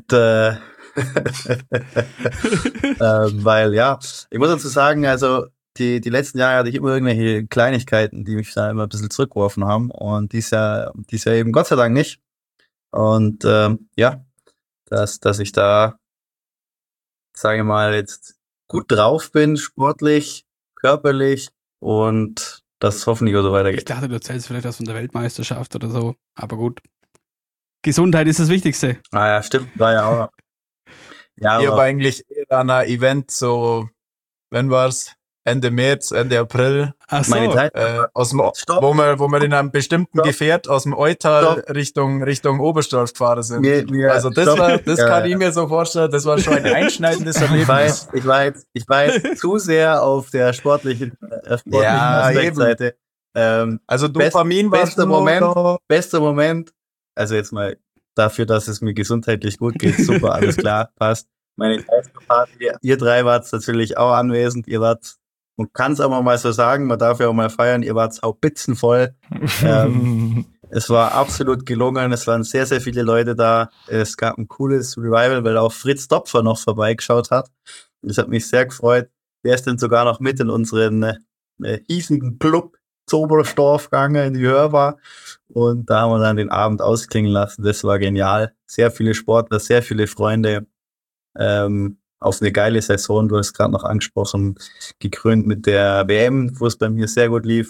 weil ja, ich muss dazu sagen, also die letzten Jahre hatte ich immer irgendwelche Kleinigkeiten, die mich da immer ein bisschen zurückgeworfen haben. Und dies Jahr eben Gott sei Dank nicht. Und ja, dass ich da, sage ich mal, jetzt gut drauf bin, sportlich, körperlich und dass es hoffentlich auch so Ich weitergeht. dachte, du erzählst vielleicht was von der Weltmeisterschaft oder so, aber gut. Gesundheit ist das Wichtigste. Ah ja, stimmt, war ja auch. Ja, Ich habe aber eigentlich eher an einem Event so, wenn war's? Ende März, Ende April, Ach so. meine Zeit. aus dem, Stopp. wo wir in einem bestimmten Stopp. Gefährt aus dem Eutal Stopp. Richtung Oberstdorf gefahren sind. Mir- Also das stopp. Ja, kann ja. ich mir so vorstellen, das war schon ein einschneidendes Erlebnis. Ich war jetzt zu sehr auf der sportlichen Ja, Aspektseite. Also Dopamin war bester Moment, also jetzt mal dafür, dass es mir gesundheitlich gut geht, super, alles klar, passt. Meine Party, ihr drei wart natürlich auch anwesend, man kann es aber mal so sagen, man darf ja auch mal feiern, ihr wart haubitzenvoll. Es war absolut gelungen, es waren sehr, sehr viele Leute da, es gab ein cooles Revival, weil auch Fritz Dopfer noch vorbeigeschaut hat. Das hat mich sehr gefreut. Der ist dann sogar noch mit in unseren hiesigen Club Zoberstorf gegangen in die Hörbar und da haben wir dann den Abend ausklingen lassen. Das war genial. Sehr viele Sportler, sehr viele Freunde, auf eine geile Saison. Du hast gerade noch angesprochen, gekrönt mit der WM, wo es bei mir sehr gut lief.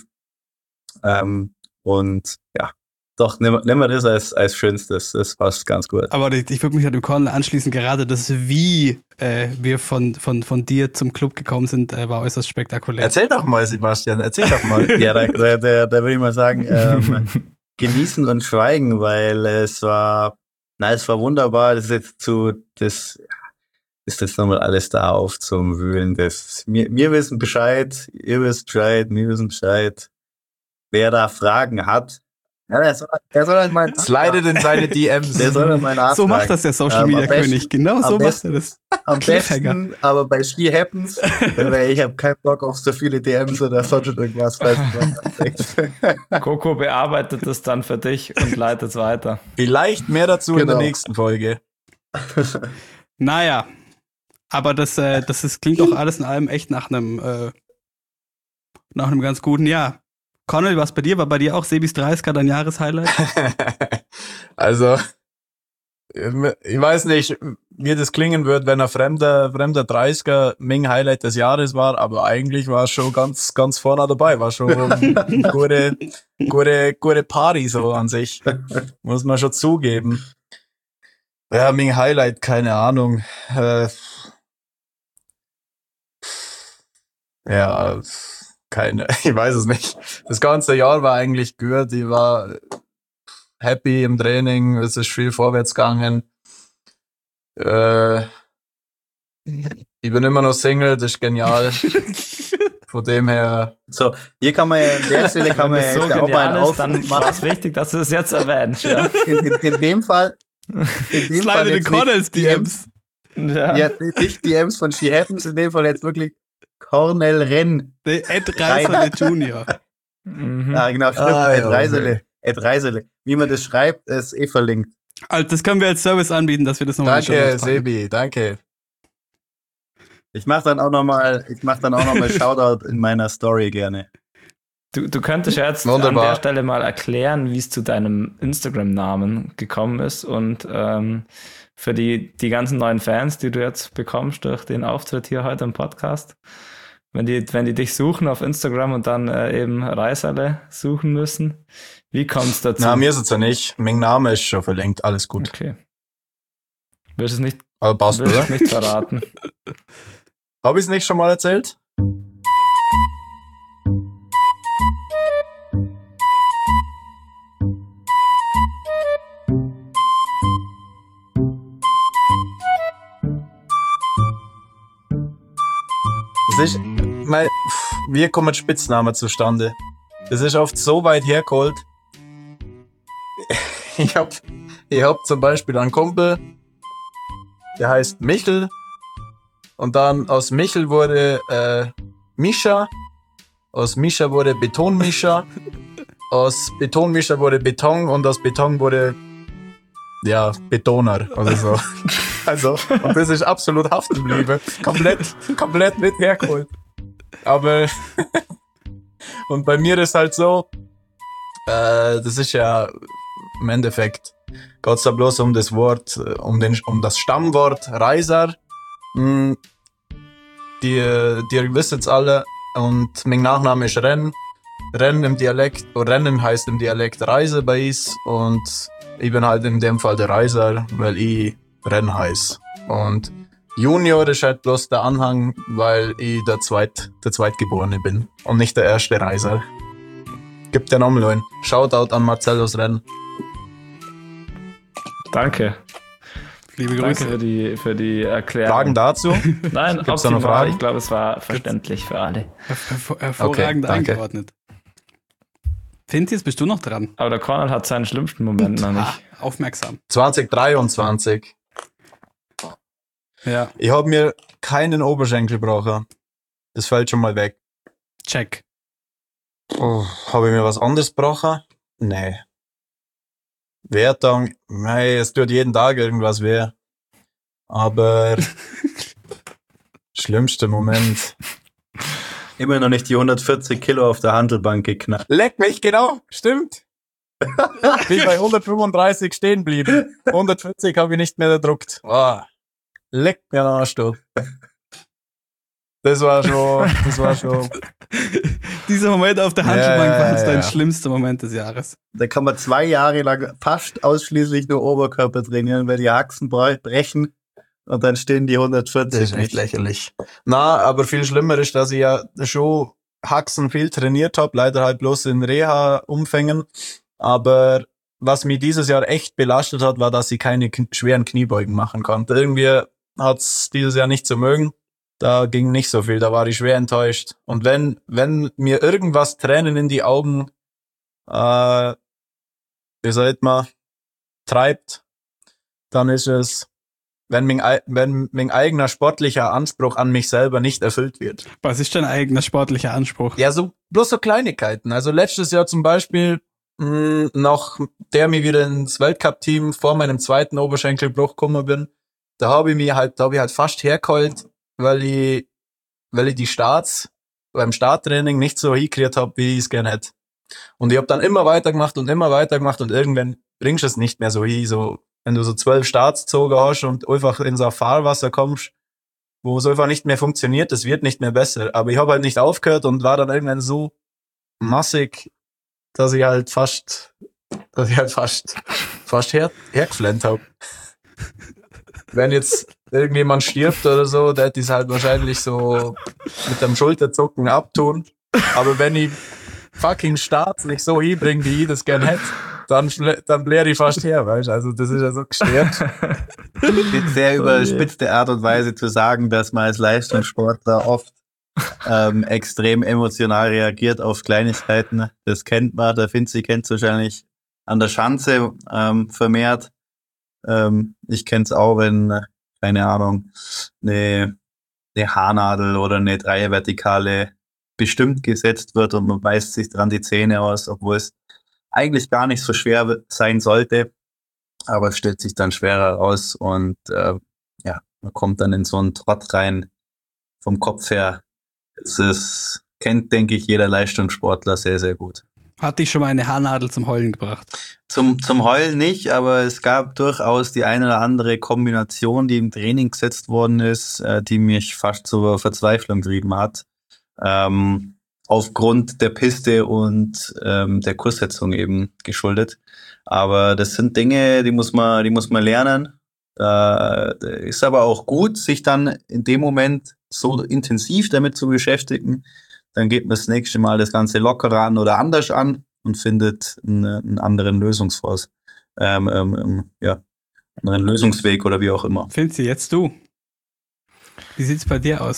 Und ja, doch, nehmen wir das als Schönstes. Das passt ganz gut. Aber ich würde mich an dem Cornel anschließen, gerade das, wie wir von dir zum Club gekommen sind, war äußerst spektakulär. Erzähl doch mal, Sebastian, erzähl doch mal. Ja, da würde ich mal sagen, genießen und schweigen, weil es war wunderbar. Das ist jetzt nochmal alles da auf zum Wühlen. Wir wissen Bescheid, ihr wisst Bescheid, wir wissen Bescheid. Wer da Fragen hat, ja, der soll halt mal Slidet in seine DMs. Der soll halt mal nachfragen. So macht das der Social Media am besten- König. Genau so am macht besten- er das. Am Cliffhanger. besten, aber bei Ski Happens, weil ich habe keinen Bock auf so viele DMs oder sonst irgendwas. Coco bearbeitet das dann für dich und leitet es weiter. Vielleicht mehr dazu in der Genau. nächsten Folge. Naja, aber das klingt doch alles in allem echt nach einem ganz guten Jahr. Connell, was bei dir? War bei dir auch Sebis 30er dein Jahreshighlight? Also, ich weiß nicht, wie das klingen wird, wenn ein fremder 30er Ming Highlight des Jahres war, aber eigentlich war es schon ganz, ganz vorne dabei, war schon eine gute Party so an sich. Muss man schon zugeben. Ja, Ming Highlight, keine Ahnung. Ja, ich weiß es nicht. Das ganze Jahr war eigentlich gut. Ich war happy im Training. Es ist viel vorwärts gegangen. Ich bin immer noch Single, das ist genial. Von dem her. So, hier kann man ja, an der Stelle kann man Wenn es so ja auch mal einen genial ist, dann Aufruf war machen. es wichtig, dass du es jetzt erwähnst. Ja, In dem Fall. Slide in jetzt Connells nicht DMs. Ja, nicht DMs von She Happens, in dem Fall jetzt wirklich Cornel Renn. Ed Reiserle Junior. Mhm. Ja, genau, stimmt. ja, Ed Reisele. Wie man das schreibt, ist verlinkt. Also das können wir als Service anbieten, dass wir das nochmal Danke, Sebi, danke. Ich mach dann auch nochmal Shoutout in meiner Story gerne. Du könntest ja jetzt Wunderbar. an der Stelle mal erklären, wie es zu deinem Instagram-Namen gekommen ist und für die ganzen neuen Fans, die du jetzt bekommst durch den Auftritt hier heute im Podcast, wenn die dich suchen auf Instagram und dann eben Reiserle suchen müssen, wie kommt es dazu? Na, mir ist es ja nicht. Mein Name ist schon verlinkt, alles gut. Okay. Willst du es nicht, Aber passt, willst du oder? es nicht verraten? Habe ich es nicht schon mal erzählt? Wie kommen Spitznamen zustande? Das ist oft so weit hergeholt. Ich hab zum Beispiel einen Kumpel, der heißt Michel. Und dann aus Michel wurde Mischa. Aus Mischa wurde Betonmischa. Aus Betonmischa wurde Beton. Und aus Beton wurde, ja, Betoner oder so. Also, und das ist absolut haften geblieben. Komplett mit hergeholt. Aber, und bei mir ist halt so, das ist ja im Endeffekt, geht's da bloß um das Wort, um das Stammwort Reiser. Die wissen es alle. Und mein Nachname ist Renn. Rennen heißt im Dialekt Reise bei uns. Und ich bin halt in dem Fall der Reiser, weil ich Renn heiß. Und Junior ist halt bloß der Anhang, weil ich der Zweitgeborene bin. Und nicht der erste Reiser. Gibt ja nochmal einen Shoutout an Marcellus Renn. Danke. Liebe Grüße. Danke für die Erklärung. Fragen dazu? Nein, Gibt's da noch Fragen? Ich glaube, es war verständlich für alle. Hervorragend Okay, danke. eingeordnet. Finzi, jetzt bist du noch dran. Aber der Cornel hat seinen schlimmsten Moment noch nicht. Aufmerksam. 2023. Ja, Ich habe mir keinen Oberschenkel gebrochen. Das fällt schon mal weg. check. Habe ich mir was anderes gebrochen? Nee. Wehrtang? Nee, es tut jeden Tag irgendwas weh. Aber schlimmster Moment. Immer noch nicht die 140 Kilo auf der Handelbank geknackt. Leck mich, genau. Stimmt. Bin bei 135 stehen geblieben. 140 habe ich nicht mehr gedruckt. Leck mir den Arsch, du. Das war schon. Dieser Moment auf der Handelbank Ja, war jetzt dein ja. schlimmster Moment des Jahres. Da kann man 2 Jahre lang fast ausschließlich nur Oberkörper trainieren, weil die Achsen brechen und dann stehen die 140. Das ist echt lächerlich. Na, aber viel schlimmer ist, dass ich ja schon Haxen viel trainiert habe, leider halt bloß in Reha-Umfängen. Aber was mich dieses Jahr echt belastet hat, war, dass ich keine schweren Kniebeugen machen konnte. Irgendwie hat's dieses Jahr nicht so mögen. Da ging nicht so viel, da war ich schwer enttäuscht. Und wenn mir irgendwas Tränen in die Augen, wie sagt man, treibt, dann ist es, wenn mein eigener sportlicher Anspruch an mich selber nicht erfüllt wird. Was ist dein eigener sportlicher Anspruch? Ja, bloß so Kleinigkeiten. Also letztes Jahr zum Beispiel, noch der mir wieder ins Weltcup-Team vor meinem zweiten Oberschenkelbruch gekommen bin, da habe ich halt fast hergeholt, weil ich die Starts beim Starttraining nicht so hingekriegt habe, wie ich es gerne hätte. Und ich habe dann immer weitergemacht und irgendwann bringst du es nicht mehr so hin, so wenn du so 12 Starts gezogen hast und einfach in so ein Fahrwasser kommst, wo es einfach nicht mehr funktioniert, das wird nicht mehr besser. Aber ich habe halt nicht aufgehört und war dann irgendwann so massig, dass ich halt fast hergeflennt habe. Wenn jetzt irgendjemand stirbt oder so, der hätte es halt wahrscheinlich so mit dem Schulterzucken abtun. Aber wenn ich fucking Start nicht so hinbringe, wie ich das gern hätte, dann bläre ich fast her, weißt du? Also das ist ja so gestört. Mit sehr überspitzte Art und Weise zu sagen, dass man als Leistungssportler oft extrem emotional reagiert auf Kleinigkeiten. Das kennt man, der Finzi kennt es wahrscheinlich an der Schanze vermehrt. Ich kenn's auch, wenn, keine Ahnung, eine Haarnadel oder eine Dreiervertikale bestimmt gesetzt wird und man beißt sich dran die Zähne aus, obwohl es eigentlich gar nicht so schwer sein sollte, aber es stellt sich dann schwerer raus und man kommt dann in so einen Trott rein vom Kopf her. Kennt, denke ich, jeder Leistungssportler sehr, sehr gut. Hat dich schon mal eine Haarnadel zum Heulen gebracht? Zum Heulen nicht, aber es gab durchaus die eine oder andere Kombination, die im Training gesetzt worden ist, die mich fast zur Verzweiflung getrieben hat. Aufgrund der Piste und der Kurssetzung eben geschuldet. Aber das sind Dinge, die muss man lernen. Ist aber auch gut, sich dann in dem Moment so intensiv damit zu beschäftigen. Dann geht man das nächste Mal das Ganze lockerer an oder anders an und findet einen anderen anderen Lösungsweg oder wie auch immer. Finzi, jetzt du. Wie sieht's bei dir aus?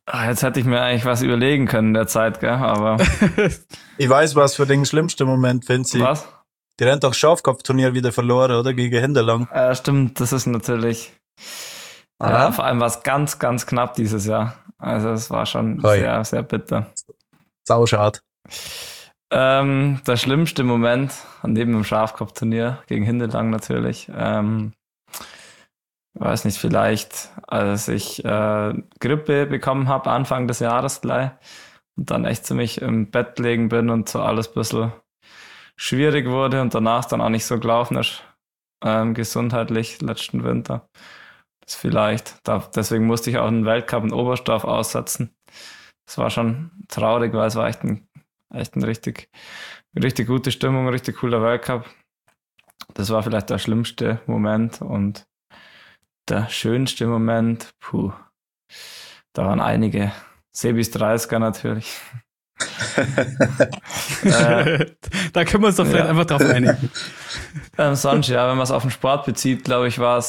Jetzt hätte ich mir eigentlich was überlegen können in der Zeit, gell? Aber Ich weiß, was für den schlimmsten Moment, Vinci. was? Die haben doch Schafkopfturnier wieder verloren, oder? Gegen Hinterlang. Stimmt, das ist natürlich. Vor allem war es ganz, ganz knapp dieses Jahr. Also es war schon sehr, sehr bitter. Sauschad. Der schlimmste Moment neben dem Schafkopfturnier gegen Hinterlang natürlich. Weiß nicht, vielleicht, als ich Grippe bekommen habe, Anfang des Jahres gleich, und dann echt ziemlich im Bett liegen bin und so alles ein bisschen schwierig wurde und danach dann auch nicht so gelaufen ist, gesundheitlich letzten Winter. Das vielleicht, deswegen musste ich auch einen Weltcup in Oberstdorf aussetzen. Das war schon traurig, weil es war echt ein richtig gute Stimmung, ein richtig cooler Weltcup. Das war vielleicht der schlimmste Moment und der schönste Moment, da waren einige. Sebis 30er natürlich. Da können wir uns doch vielleicht einfach drauf einigen. Sonst, ja, wenn man es auf den Sport bezieht, glaube ich, war es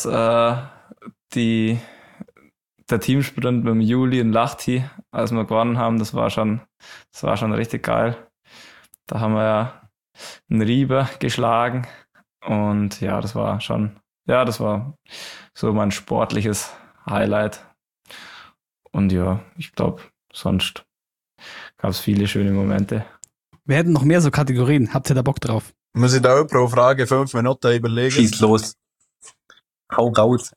der Teamsprint mit dem Juli in Lahti, als wir gewonnen haben. Das war schon richtig geil. Da haben wir ja einen Rieber geschlagen und ja, das war so mein sportliches Highlight. Und ja, ich glaube, sonst gab es viele schöne Momente. Wir hätten noch mehr so Kategorien. Habt ihr da Bock drauf? Muss ich da auch pro Frage 5 Minuten überlegen? Schieß los. Hau raus.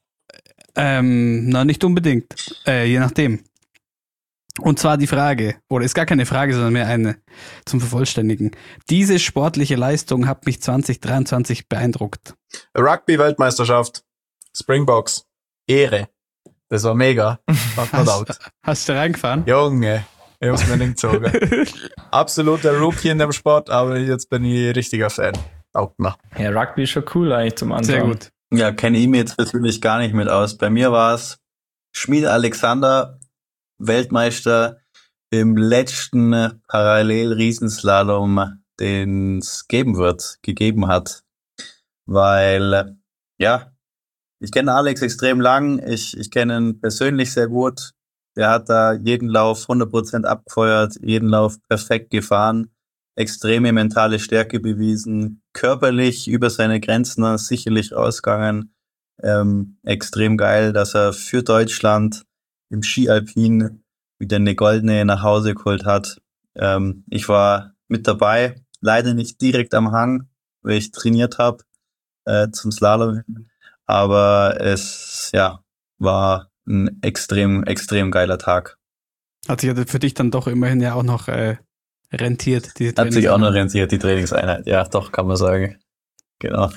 Nicht unbedingt. Je nachdem. Und zwar die Frage, oder ist gar keine Frage, sondern mehr eine zum Vervollständigen. Diese sportliche Leistung hat mich 2023 beeindruckt. Rugby-Weltmeisterschaft. Springboks. Ehre. Das war mega. Hast du reingefahren? Junge, ich hab's mir nicht gezogen. Absoluter Rookie in dem Sport, aber jetzt bin ich richtiger Fan. Taugt mir. Ja, Rugby ist schon cool eigentlich zum Anschauen. Sehr gut. Ja, kenne ich mir jetzt persönlich gar nicht mit aus. Bei mir war es Schmied Alexander, Weltmeister im letzten Parallel-Riesenslalom, den es gegeben hat. Weil, ja, ich kenne Alex extrem lang, ich kenne ihn persönlich sehr gut. Der hat da jeden Lauf 100% abgefeuert, jeden Lauf perfekt gefahren, extreme mentale Stärke bewiesen, körperlich über seine Grenzen sicherlich rausgegangen. Extrem geil, dass er für Deutschland im Ski Alpin wieder eine goldene nach Hause geholt hat. Ich war mit dabei, leider nicht direkt am Hang, weil ich trainiert habe zum Slalom. Aber es war ein extrem, extrem geiler Tag. Hat sich für dich dann doch immerhin ja auch noch rentiert. Diese Hat sich auch noch rentiert, die Trainingseinheit. Ja, doch, kann man sagen. Genau.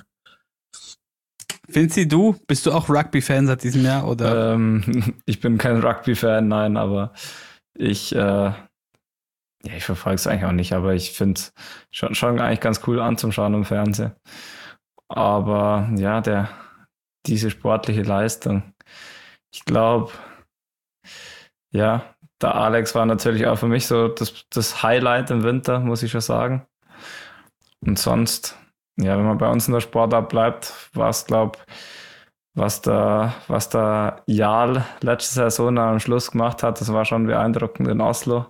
Vinci, bist du auch Rugby-Fan seit diesem Jahr? Oder? Ich bin kein Rugby-Fan, nein, aber ich verfolge es eigentlich auch nicht, aber ich finde es schon eigentlich ganz cool anzuschauen im Fernsehen. Aber ja, diese sportliche Leistung, ich glaube, ja, der Alex war natürlich auch für mich so das Highlight im Winter, muss ich schon sagen. Und sonst, ja, wenn man bei uns in der Sportart bleibt, war es, glaube ich, was der Jarl letzte Saison am Schluss gemacht hat, das war schon beeindruckend in Oslo.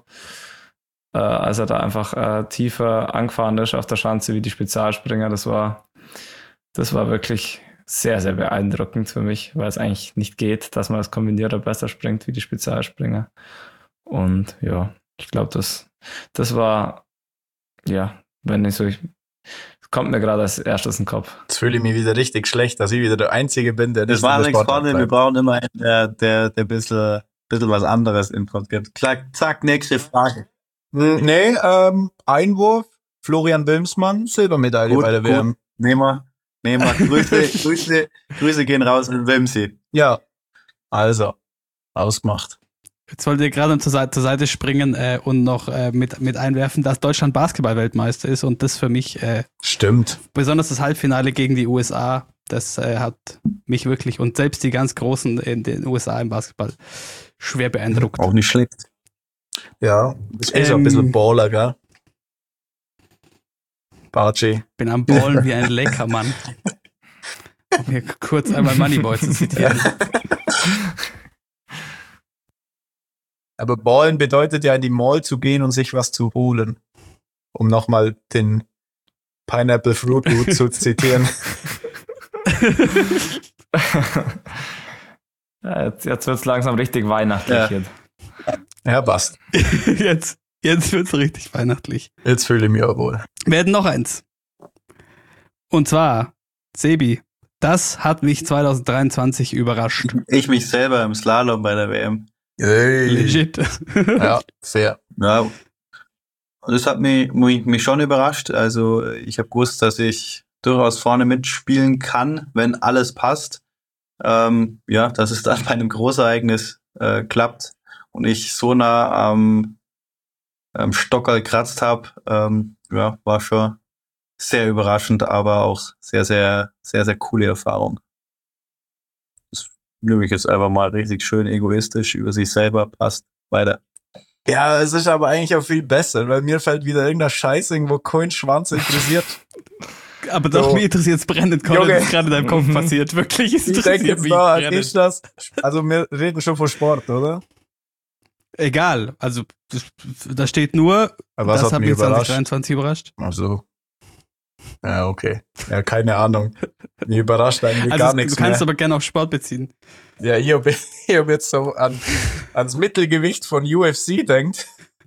Als er da einfach tiefer angefahren ist auf der Schanze wie die Spezialspringer, das war wirklich sehr, sehr beeindruckend für mich, weil es eigentlich nicht geht, dass man als Kombinierer besser springt wie die Spezialspringer. Und ja, ich glaube, das war, ja, wenn ich so, kommt mir gerade als erstes in den Kopf. Jetzt fühle ich mich wieder richtig schlecht, dass ich wieder der Einzige bin, der das war nichts vorne, wir brauchen immer einen, der ein bisschen was anderes Input gibt. Zack, nächste Frage. Nee, Einwurf, Florian Wilmsmann, Silbermedaille bei der WM. Nehmen wir. Grüße gehen raus in Wimsi. Ja, also, ausgemacht. Jetzt wollt ihr gerade zur Seite springen und noch mit einwerfen, dass Deutschland Basketball-Weltmeister ist und das für mich stimmt. Besonders das Halbfinale gegen die USA, das hat mich wirklich und selbst die ganz Großen in den USA im Basketball schwer beeindruckt. Auch nicht schlecht. Ja, das ist so ein bisschen Baller, gell? Barci. Bin am Ballen wie ein Leckermann. Um hier kurz einmal Moneyboy zu zitieren. Aber ballen bedeutet ja in die Mall zu gehen und sich was zu holen. Um nochmal den Pineapple Fruit Root zu zitieren. Ja, jetzt wird's langsam richtig weihnachtlich. Ja. Jetzt. Ja, passt. Jetzt wird's richtig weihnachtlich. Jetzt fühle ich mich auch wohl. Wir hätten noch eins. Und zwar, Sebi, das hat mich 2023 überrascht. Ich mich selber im Slalom bei der WM. Hey. Legit. Ja, fair. Ja. Und das hat mich schon überrascht. Also ich habe gewusst, dass ich durchaus vorne mitspielen kann, wenn alles passt. Ja, dass es dann bei einem Großereignis klappt und ich so nah am Stockerl kratzt habe. Ja, war schon sehr überraschend, aber auch sehr, sehr, sehr, sehr coole Erfahrung. Das nehme ich jetzt einfach mal richtig schön egoistisch über sich selber, passt weiter. Ja, es ist aber eigentlich auch viel besser, weil mir fällt wieder irgendein Scheiß irgendwo kein Schwanz interessiert. Aber doch, So. mich interessiert es brennend, Colin, Junge. was gerade in deinem Kopf passiert. Wirklich, es Ich denke interessiert jetzt mich da, brennend. ist das, also wir reden schon von Sport, oder? Egal, also da steht nur, Aber was das hat hat mich mich überrascht? 2023 überrascht. Ach so. Ja, okay. Ja, keine Ahnung. Mir überrascht eigentlich Also gar du nichts kannst mehr. aber gerne auf Sport beziehen. Ja, ich hab jetzt so ans Mittelgewicht von UFC denkt.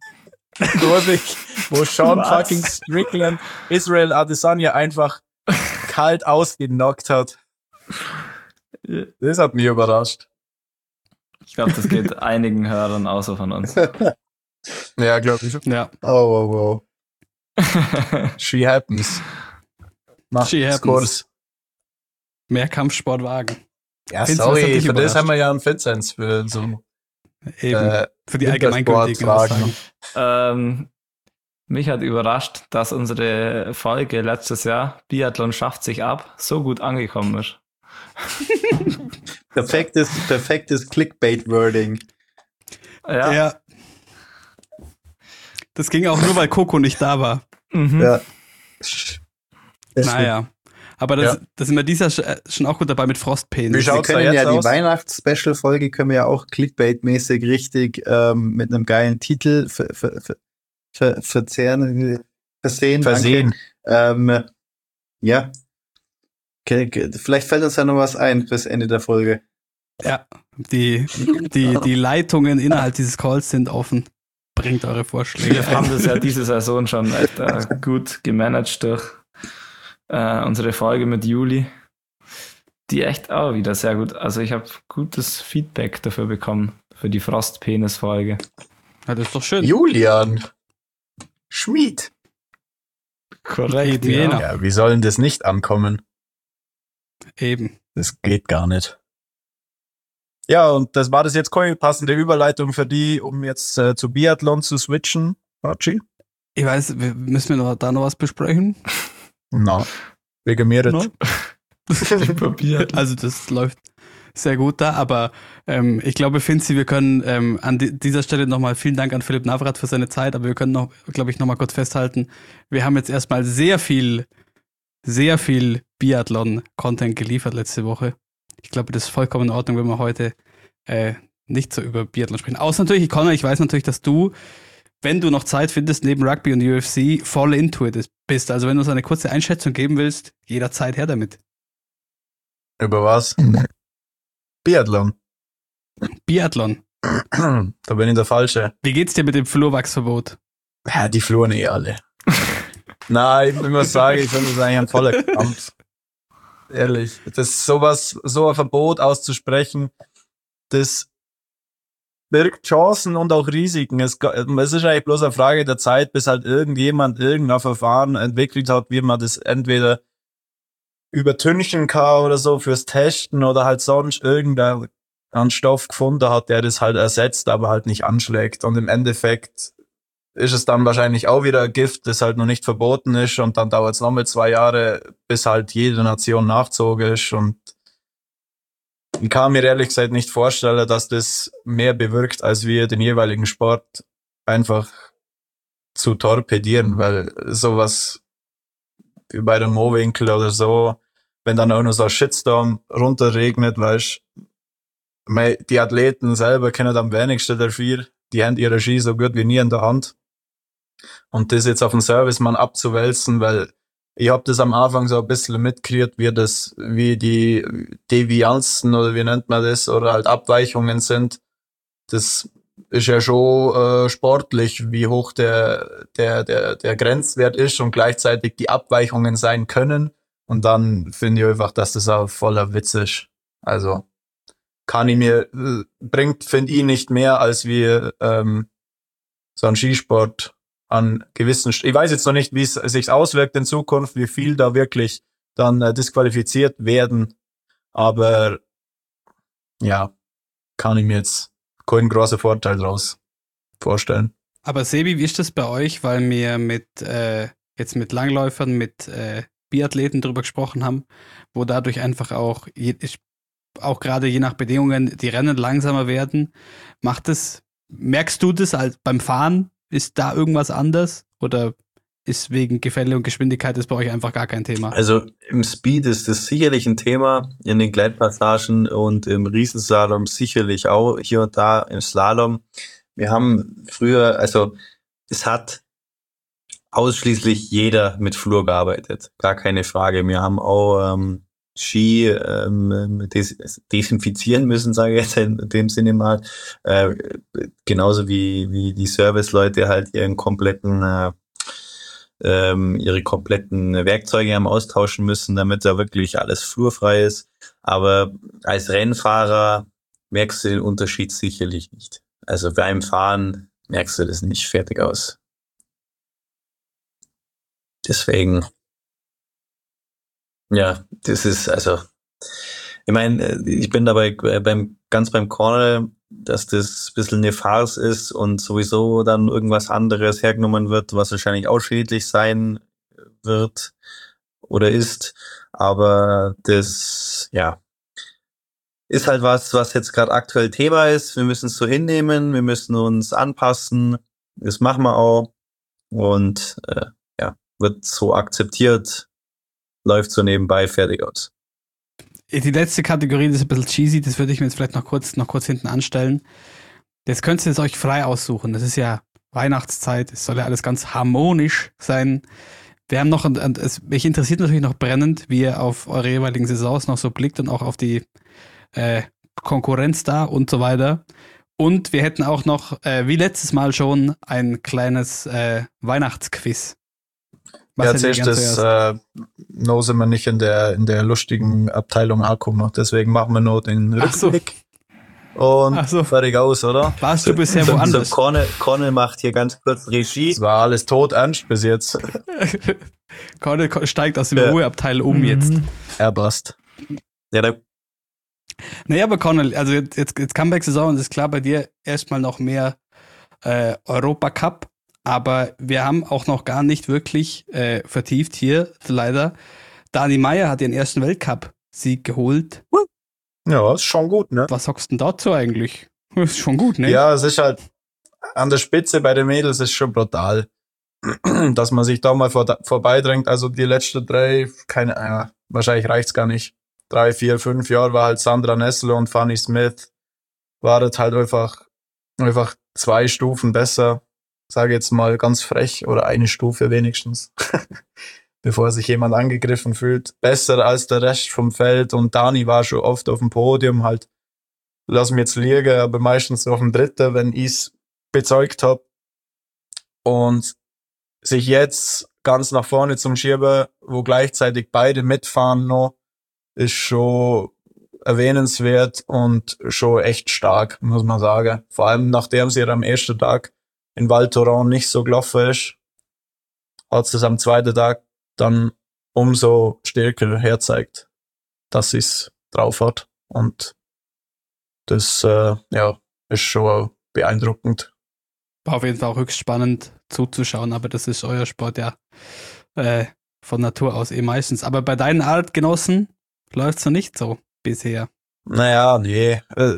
Wo Sean Was? fucking Strickland Israel Adesanya einfach kalt ausgenockt hat. Das hat mich überrascht. Ich glaube, das geht einigen Hörern außer von uns. Ja, glaube ich schon. Ja, Oh, wow. She happens. Macht She happens. Kurs. mehr Kampfsport wagen. Ja, Vince, was hat sorry, dich für das überrascht? haben wir ja einen Vincent für so Eben, für die Wintersport allgemeingültigen fragen. Aussagen. Mich hat überrascht, dass unsere Folge letztes Jahr, Biathlon schafft sich ab, so gut angekommen ist. Perfektes Clickbait-Wording. Ja. Ja. Das ging auch nur, weil Coco nicht da war. Mhm. Ja. Naja. Aber Ja. das sind wir dieses Jahr schon auch gut dabei mit Frostpain. Wie Wir schaut's da können jetzt ja die aus? Weihnachts-Special-Folge können wir ja auch Clickbait-mäßig richtig mit einem geilen Titel versehen. Versehen. Danke. Ja. Okay, vielleicht fällt uns ja noch was ein bis Ende der Folge. Ja, die Leitungen innerhalb dieses Calls sind offen. Bringt eure Vorschläge. Wir haben das ja diese Saison schon echt gut gemanagt durch unsere Folge mit Juli, die echt auch wieder sehr gut, also ich habe gutes Feedback dafür bekommen, für die Frostpenis-Folge. Ja, das ist doch schön. Julian Schmid. Korrekt, Wie jener. Ja, wie soll denn das nicht ankommen? Eben. Das geht gar nicht. Ja, und das war das jetzt keine passende Überleitung für die, um jetzt zu Biathlon zu switchen, Archie? Ich weiß, müssen wir da noch was besprechen? Na, wegen mir jetzt. Also das läuft sehr gut da, aber ich glaube, Finzi, wir können an dieser Stelle nochmal vielen Dank an Philipp Navrat für seine Zeit, aber wir können noch, glaube ich, nochmal kurz festhalten, wir haben jetzt erstmal sehr viel Biathlon-Content geliefert letzte Woche. Ich glaube, das ist vollkommen in Ordnung, wenn wir heute nicht so über Biathlon sprechen. Außer natürlich, Connor, ich weiß natürlich, dass du, wenn du noch Zeit findest, neben Rugby und UFC, voll into it bist. Also wenn du uns eine kurze Einschätzung geben willst, jederzeit her damit. Über was? Biathlon. Biathlon. Da bin ich der Falsche. Wie geht's dir mit dem Flurwachsverbot? Ja, die flohen eh alle. Nein, ich muss sagen, ich finde das eigentlich ein voller Kampf. Ehrlich. Das ist so ein Verbot auszusprechen, das birgt Chancen und auch Risiken. Es ist eigentlich bloß eine Frage der Zeit, bis halt irgendjemand irgendein Verfahren entwickelt hat, wie man das entweder übertünchen kann oder so fürs Testen oder halt sonst irgendeinen Stoff gefunden hat, der das halt ersetzt, aber halt nicht anschlägt. Und im Endeffekt ist es dann wahrscheinlich auch wieder ein Gift, das halt noch nicht verboten ist und dann dauert es nochmal 2 Jahre, bis halt jede Nation nachgezogen ist und ich kann mir ehrlich gesagt nicht vorstellen, dass das mehr bewirkt, als wir den jeweiligen Sport einfach zu torpedieren, weil sowas wie bei dem Mowinkel oder so, wenn dann auch noch so ein Shitstorm runterregnet, weißt, die Athleten selber kennen am wenigsten dafür, die haben ihre Ski so gut wie nie in der Hand. Und das jetzt auf den Servicemann abzuwälzen, weil ich hab das am Anfang so ein bisschen mitgekriegt, wie die Devianzen oder wie nennt man das, oder halt Abweichungen sind. Das ist ja schon sportlich, wie hoch der Grenzwert ist und gleichzeitig die Abweichungen sein können. Und dann finde ich einfach, dass das auch voller Witz ist. Also bringt, finde ich, nicht mehr als wie so ein Skisport an gewissen, ich weiß jetzt noch nicht, wie es sich auswirkt in Zukunft, wie viel da wirklich dann disqualifiziert werden, aber ja, kann ich mir jetzt keinen großen Vorteil draus vorstellen. Aber Sebi, wie ist das bei euch, weil wir jetzt mit Langläufern, mit Biathleten drüber gesprochen haben, wo dadurch einfach auch gerade je nach Bedingungen die Rennen langsamer werden. Merkst du das beim Fahren? Ist da irgendwas anders? Oder ist wegen Gefälle und Geschwindigkeit das bei euch einfach gar kein Thema? Also im Speed ist das sicherlich ein Thema, in den Gleitpassagen und im Riesenslalom sicherlich auch, hier und da im Slalom. Wir haben früher, also es hat ausschließlich jeder mit Flur gearbeitet, gar keine Frage. Wir haben auch Ski desinfizieren müssen, sage ich jetzt in dem Sinne mal. Genauso wie die Serviceleute halt ihre kompletten Werkzeuge haben austauschen müssen, damit da wirklich alles flurfrei ist. Aber als Rennfahrer merkst du den Unterschied sicherlich nicht. Also beim Fahren merkst du das nicht. Fertig aus. Deswegen, ja, das ist, also, ich meine, ich bin dabei beim Cornell, dass das ein bisschen eine Farce ist und sowieso dann irgendwas anderes hergenommen wird, was wahrscheinlich auch schädlich sein wird oder ist. Aber das, ja, ist halt was jetzt gerade aktuell Thema ist. Wir müssen es so hinnehmen, wir müssen uns anpassen. Das machen wir auch. Und ja, wird so akzeptiert, läuft so nebenbei, fertig aus. Die letzte Kategorie, das ist ein bisschen cheesy, das würde ich mir jetzt vielleicht noch kurz hinten anstellen. Jetzt könnt ihr es euch frei aussuchen. Das ist ja Weihnachtszeit, es soll ja alles ganz harmonisch sein. Wir haben noch, mich interessiert natürlich noch brennend, wie ihr auf eure jeweiligen Saisons noch so blickt und auch auf die Konkurrenz da und so weiter. Und wir hätten auch noch, wie letztes Mal schon, ein kleines Weihnachtsquiz. Was ja, zuerst das noch sind wir nicht in der lustigen Abteilung angekommen. Deswegen machen wir noch den Rückblick. Und fertig aus, oder? Warst du bisher woanders? Cornel macht hier ganz kurz Regie. Es war alles todernst bis jetzt. Cornel steigt aus dem Ruheabteil jetzt. Er passt. Ja, naja, aber Cornel, also jetzt Comeback-Saison, und ist klar bei dir erstmal noch mehr Europacup. Aber wir haben auch noch gar nicht wirklich vertieft hier, leider. Dani Meyer hat ihren ersten Weltcup-Sieg geholt. Ja, ist schon gut, ne? Was sagst du denn dazu eigentlich? Ist schon gut, ne? Ja, es ist halt an der Spitze bei den Mädels ist schon brutal, dass man sich da mal vorbeidrängt. Also die letzten wahrscheinlich reicht's gar nicht. 3, 4, 5 Jahre war halt Sandra Nessel und Fanny Smith. War das halt einfach 2 Stufen besser. Sage jetzt mal ganz frech, oder eine Stufe wenigstens, bevor sich jemand angegriffen fühlt. Besser als der Rest vom Feld, und Dani war schon oft auf dem Podium, halt, lass mich jetzt liegen, aber meistens auf dem Dritten, wenn ich's bezeugt hab. Und sich jetzt ganz nach vorne zum Schieben, wo gleichzeitig beide mitfahren noch, ist schon erwähnenswert und schon echt stark, muss man sagen. Vor allem nachdem sie am ersten Tag in Val Thorens nicht so gelaufen ist, hat sie es am zweiten Tag dann umso stärker herzeigt, dass sie es drauf hat. Und das ist schon beeindruckend. War auf jeden Fall auch höchst spannend zuzuschauen, aber das ist euer Sport ja von Natur aus meistens. Aber bei deinen Artgenossen läuft's noch nicht so bisher. Naja, nee.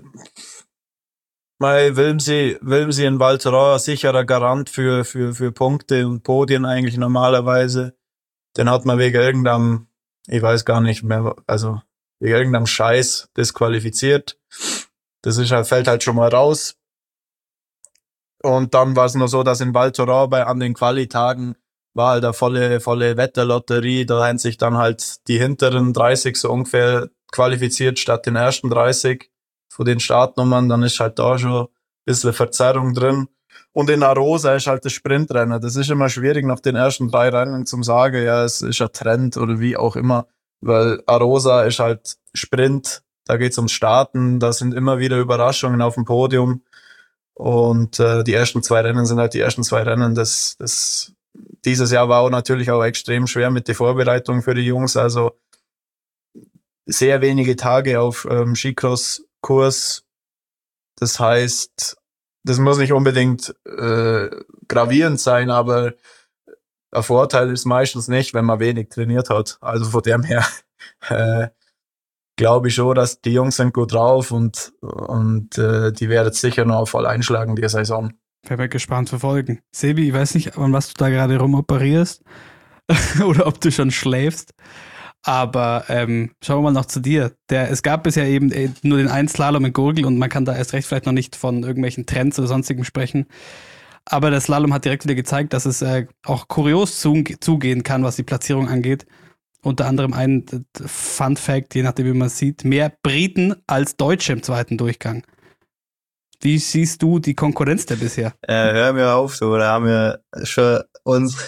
Wilmsee in Val Thorens sicherer Garant für Punkte und Podien eigentlich normalerweise. Den hat man wegen irgendeinem, ich weiß gar nicht mehr, also wegen irgendeinem Scheiß disqualifiziert. Das fällt halt schon mal raus. Und dann war es noch so, dass in Val Thorens an den Quali-Tagen war halt eine volle Wetterlotterie. Da haben sich dann halt die hinteren 30 so ungefähr qualifiziert statt den ersten 30 von den Startnummern. Dann ist halt da schon ein bisschen Verzerrung drin. Und in Arosa ist halt das Sprintrennen. Das ist immer schwierig nach den ersten 3 Rennen zu sagen, ja, es ist ein Trend oder wie auch immer. Weil Arosa ist halt Sprint, da geht's ums Starten, da sind immer wieder Überraschungen auf dem Podium. Und die ersten 2 Rennen sind halt die ersten 2 Rennen. Dieses Jahr war auch natürlich auch extrem schwer mit der Vorbereitung für die Jungs. Also sehr wenige Tage auf Skicross-Kurs. Das heißt, das muss nicht unbedingt gravierend sein, aber ein Vorteil ist meistens nicht, wenn man wenig trainiert hat. Also von dem her glaube ich schon, dass die Jungs sind gut drauf und die werden sicher noch voll einschlagen die Saison. Werden wir gespannt verfolgen. Sebi, ich weiß nicht, an was du da gerade rumoperierst oder ob du schon schläfst, aber schauen wir mal noch zu dir. Es gab bisher eben nur den einen Slalom in Gurgel und man kann da erst recht vielleicht noch nicht von irgendwelchen Trends oder sonstigem sprechen. Aber der Slalom hat direkt wieder gezeigt, dass es auch kurios zugehen kann, was die Platzierung angeht. Unter anderem ein Fun Fact, je nachdem wie man es sieht, mehr Briten als Deutsche im zweiten Durchgang. Wie siehst du die Konkurrenz der bisher? Hör mir auf, so, da haben wir schon uns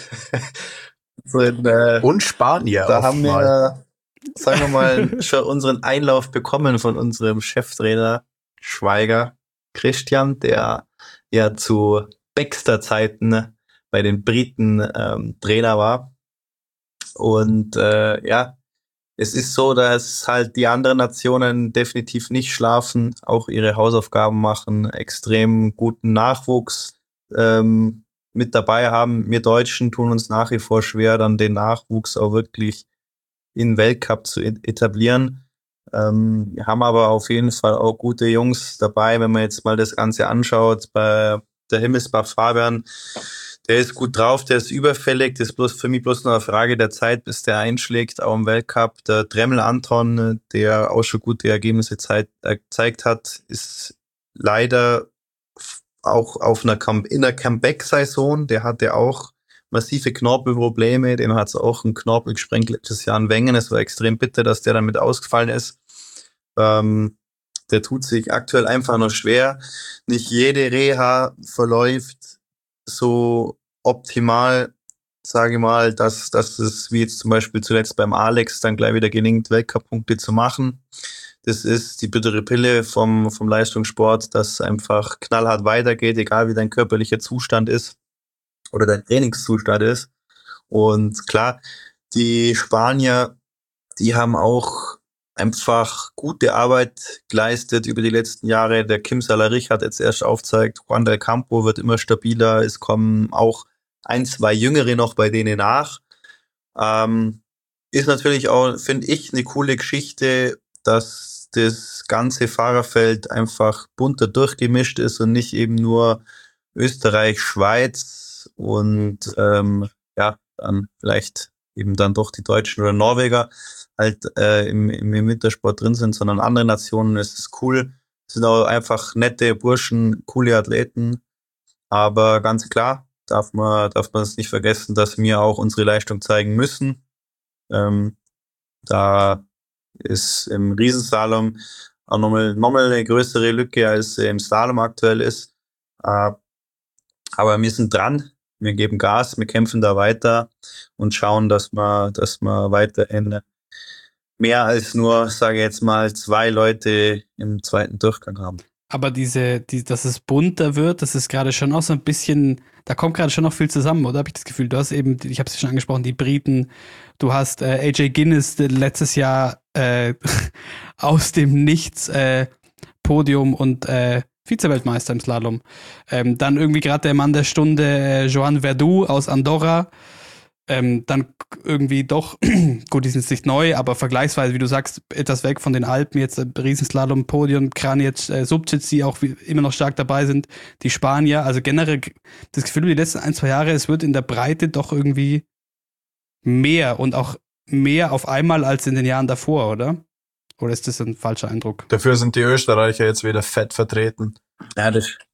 und Spanier. Da haben wir, sagen wir mal, schon unseren Einlauf bekommen von unserem Cheftrainer Schweiger Christian, der ja zu Baxter-Zeiten bei den Briten Trainer war. Und es ist so, dass halt die anderen Nationen definitiv nicht schlafen, auch ihre Hausaufgaben machen, extrem guten Nachwuchs mit dabei haben. Wir Deutschen tun uns nach wie vor schwer, dann den Nachwuchs auch wirklich in den Weltcup zu etablieren. Wir haben aber auf jeden Fall auch gute Jungs dabei, wenn man jetzt mal das Ganze anschaut. Bei der Himmelsbach Fabian, der ist gut drauf, der ist überfällig, das ist für mich bloß noch eine Frage der Zeit, bis der einschlägt, auch im Weltcup. Der Dremmel Anton, der auch schon gute Ergebnisse gezeigt hat, ist leider auch in der Comeback-Saison, der hatte auch massive Knorpelprobleme, dem hat es auch einen Knorpel gesprengt letztes Jahr in Wengen, es war extrem bitter, dass der damit ausgefallen ist. Der tut sich aktuell einfach noch schwer. Nicht jede Reha verläuft so optimal, sage ich mal, dass es wie jetzt zum Beispiel zuletzt beim Alex dann gleich wieder gelingt, Weltcup-Punkte zu machen. Das ist die bittere Pille vom Leistungssport, dass einfach knallhart weitergeht, egal wie dein körperlicher Zustand ist oder dein Trainingszustand ist. Und klar, die Spanier, die haben auch einfach gute Arbeit geleistet über die letzten Jahre. Der Kim Salarich hat jetzt erst aufgezeigt, Juan del Campo wird immer stabiler. Es kommen auch 1, 2 Jüngere noch bei denen nach. Ist natürlich auch, finde ich, eine coole Geschichte, dass das ganze Fahrerfeld einfach bunter durchgemischt ist und nicht eben nur Österreich, Schweiz und dann vielleicht eben dann doch die Deutschen oder Norweger halt im Wintersport drin sind, sondern andere Nationen. Es ist cool, es sind auch einfach nette Burschen, coole Athleten, aber ganz klar darf man es nicht vergessen, dass wir auch unsere Leistung zeigen müssen. Da ist im Riesenslalom auch nochmal eine größere Lücke, als im Slalom aktuell ist. Aber wir sind dran, wir geben Gas, wir kämpfen da weiter und schauen, dass wir weiterhin mehr als nur, sage ich jetzt mal, 2 Leute im zweiten Durchgang haben. Aber dass es bunter wird, das ist gerade schon auch so ein bisschen, da kommt gerade schon noch viel zusammen, oder? Habe ich das Gefühl, du hast eben, ich habe es schon angesprochen, die Briten, du hast AJ Guinness letztes Jahr aus dem Nichts Podium und Vize-Weltmeister im Slalom. Dann irgendwie gerade der Mann der Stunde, Joan Verdu aus Andorra. Dann irgendwie doch, gut, die sind jetzt nicht neu, aber vergleichsweise, wie du sagst, etwas weg von den Alpen, jetzt Riesenslalom, Podium, Kranic, Subcic, die auch immer noch stark dabei sind, die Spanier, also generell das Gefühl, die letzten 1, 2 Jahre, es wird in der Breite doch irgendwie mehr und auch mehr auf einmal als in den Jahren davor, oder? Oder ist das ein falscher Eindruck? Dafür sind die Österreicher jetzt wieder fett vertreten. Ja, das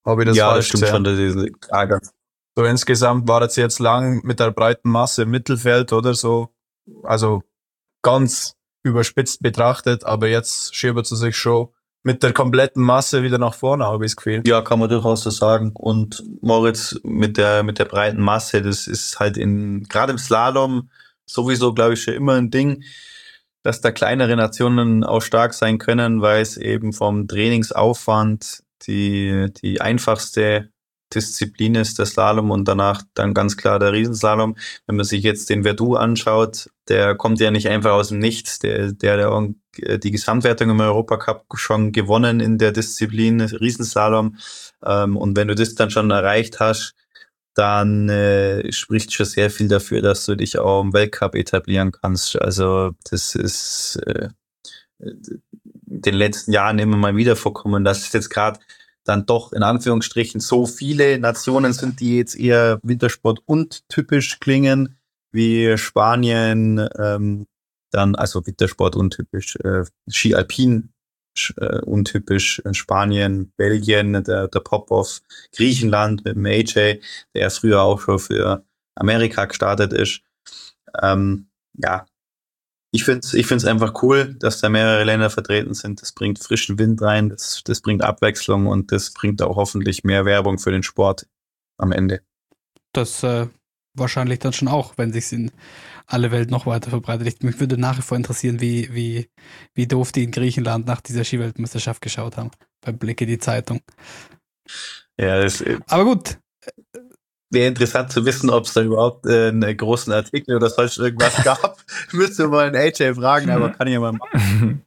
Habe ich das ja, das falsch stimmt gesehen? schon. Das ist, So insgesamt war es jetzt lang mit der breiten Masse im Mittelfeld oder so. Also ganz überspitzt betrachtet, aber jetzt schiebt sie sich schon mit der kompletten Masse wieder nach vorne, habe ich das Gefühl. ja, kann man durchaus so sagen. Und Moritz mit der breiten Masse, das ist halt gerade im Slalom sowieso, glaube ich, schon immer ein Ding, dass da kleinere Nationen auch stark sein können, weil es eben vom Trainingsaufwand die einfachste Disziplin ist, der Slalom, und danach dann ganz klar der Riesenslalom. Wenn man sich jetzt den Verdoux anschaut, der kommt ja nicht einfach aus dem Nichts. Der die Gesamtwertung im Europacup schon gewonnen in der Disziplin Riesenslalom. Und wenn du das dann schon erreicht hast, dann spricht schon sehr viel dafür, dass du dich auch im Weltcup etablieren kannst. Also das ist in den letzten Jahren immer mal wieder vorkommen, dass es jetzt gerade dann doch in Anführungsstrichen so viele Nationen sind, die jetzt eher Wintersport untypisch klingen, wie Spanien, dann also Wintersport untypisch, Ski Alpin untypisch, Spanien, Belgien, der Popov, Griechenland mit dem AJ, der früher auch schon für Amerika gestartet ist. Ja, ich find's einfach cool, dass da mehrere Länder vertreten sind. Das bringt frischen Wind rein, das bringt Abwechslung und das bringt auch hoffentlich mehr Werbung für den Sport am Ende. Das wahrscheinlich dann schon auch, wenn sich's in alle Welt noch weiter verbreitet. Mich würde nach wie vor interessieren, wie doof die in Griechenland nach dieser Skiweltmeisterschaft geschaut haben. Beim Blick in die Zeitung. Ja, das Aber gut. wäre interessant zu wissen, ob es da überhaupt einen großen Artikel oder sonst irgendwas gab. Müsste mal einen AJ fragen, aber kann ich ja mal machen.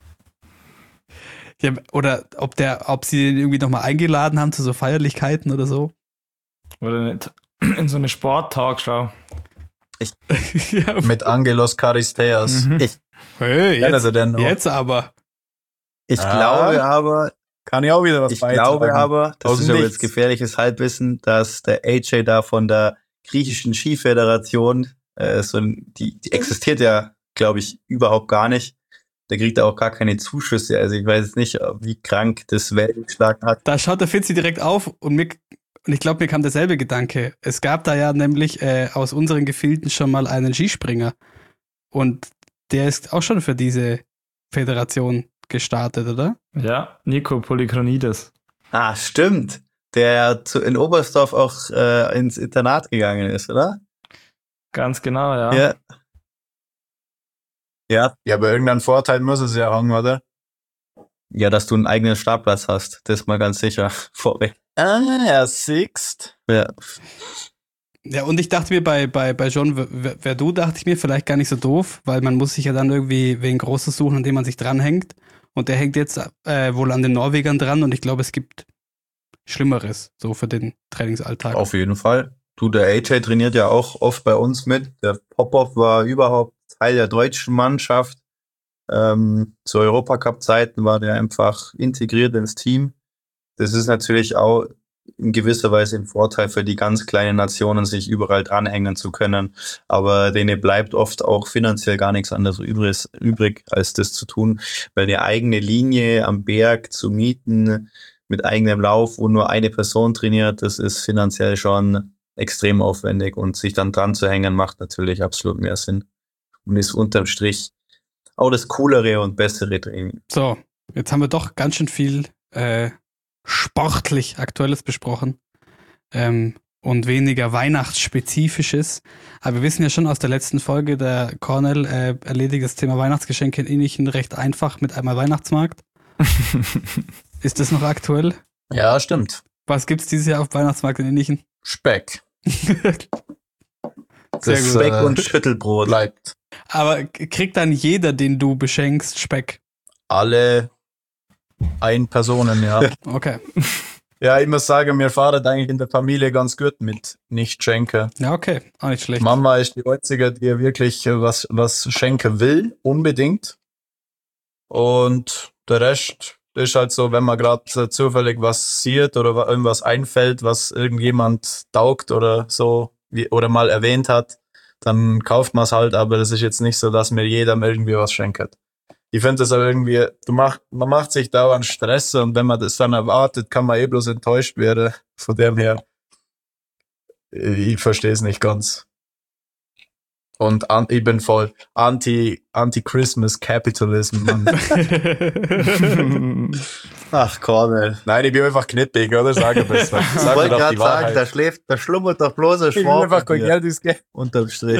Ja, oder ob sie den irgendwie nochmal eingeladen haben zu so Feierlichkeiten oder so. Oder nicht in so eine Sporttalkshow. Ja. Mit Angelos Charisteas. Hey, Kennt ihr den noch? jetzt aber. Ich glaube aber, Kann ich auch wieder was das ist aber Aus dem aber Nichts. jetzt gefährliches Halbwissen, dass der AJ da von der griechischen Skiföderation, die existiert ja, glaube ich, überhaupt gar nicht. Der kriegt da auch gar keine Zuschüsse. Also ich weiß jetzt nicht, wie krank das Wellen geschlagen hat. Da schaut der Fitzi direkt auf und ich glaube, mir kam derselbe Gedanke. Es gab da ja nämlich aus unseren Gefilden schon mal einen Skispringer. Und der ist auch schon für diese Föderation gestartet, oder? Ja, Nico Polychronides. Ah, stimmt. Der in Oberstdorf auch ins Internat gegangen ist, oder? Ganz genau, ja. Ja. Ja, Ja, aber irgendeinen Vorteil muss es ja haben, oder? ja, dass du einen eigenen Startplatz hast. Das ist mal ganz sicher vorweg. Er siehst. Ja. Ja, und ich dachte mir bei John Verdoux dachte ich mir vielleicht gar nicht so doof, weil man muss sich ja dann irgendwie wen Großes suchen, an dem man sich dranhängt. Und der hängt jetzt wohl an den Norwegern dran und ich glaube, es gibt Schlimmeres so für den Trainingsalltag. Auf jeden Fall. Du, der AJ trainiert ja auch oft bei uns mit. Der Popov war überhaupt Teil der deutschen Mannschaft. Zu Europacup-Zeiten war der einfach integriert ins Team. Das ist natürlich auch in gewisser Weise ein Vorteil für die ganz kleinen Nationen, sich überall dranhängen zu können. Aber denen bleibt oft auch finanziell gar nichts anderes übrig, als das zu tun, weil eine eigene Linie am Berg zu mieten mit eigenem Lauf, wo nur eine Person trainiert, das ist finanziell schon extrem aufwendig und sich dann dran zu hängen, macht natürlich absolut mehr Sinn und ist unterm Strich auch das coolere und bessere Training. So, jetzt haben wir doch ganz schön viel sportlich Aktuelles besprochen und weniger Weihnachtsspezifisches. Aber wir wissen ja schon aus der letzten Folge, der Cornel erledigt das Thema Weihnachtsgeschenke in Innichen recht einfach mit einmal Weihnachtsmarkt. Ist das noch aktuell? Ja, stimmt. Was gibt's dieses Jahr auf Weihnachtsmarkt in Innichen? Speck. Sehr Das, gut. Speck und Schüttelbrot. Bleibt. Aber kriegt dann jeder, den du beschenkst, Speck? Alle Personen, ja. Okay. Ja, ich muss sagen, wir fahren eigentlich in der Familie ganz gut mit nicht schenken. Ja, okay. Auch nicht schlecht. Mama ist die Einzige, die wirklich was schenken will, unbedingt. Und der Rest ist halt so, wenn man gerade zufällig was sieht oder irgendwas einfällt, was irgendjemand taugt oder so, oder mal erwähnt hat, dann kauft man es halt, aber das ist jetzt nicht so, dass mir jedem irgendwie was schenkt. Ich finde das aber irgendwie, man macht sich dauernd Stress und wenn man das dann erwartet, kann man bloß enttäuscht werden. Von dem her, ich verstehe es nicht ganz. Und ich bin voll anti-Christmas Capitalism, Mann. Ach, Cornel. Nein, ich bin einfach knippig, oder? Sag ein bisschen. Ich Sag mir wollte doch gerade die sagen, Wahrheit. da schlummert doch bloß ein Ich will Schwarm einfach kein hier. Geld ins Geld. Unterm Strich.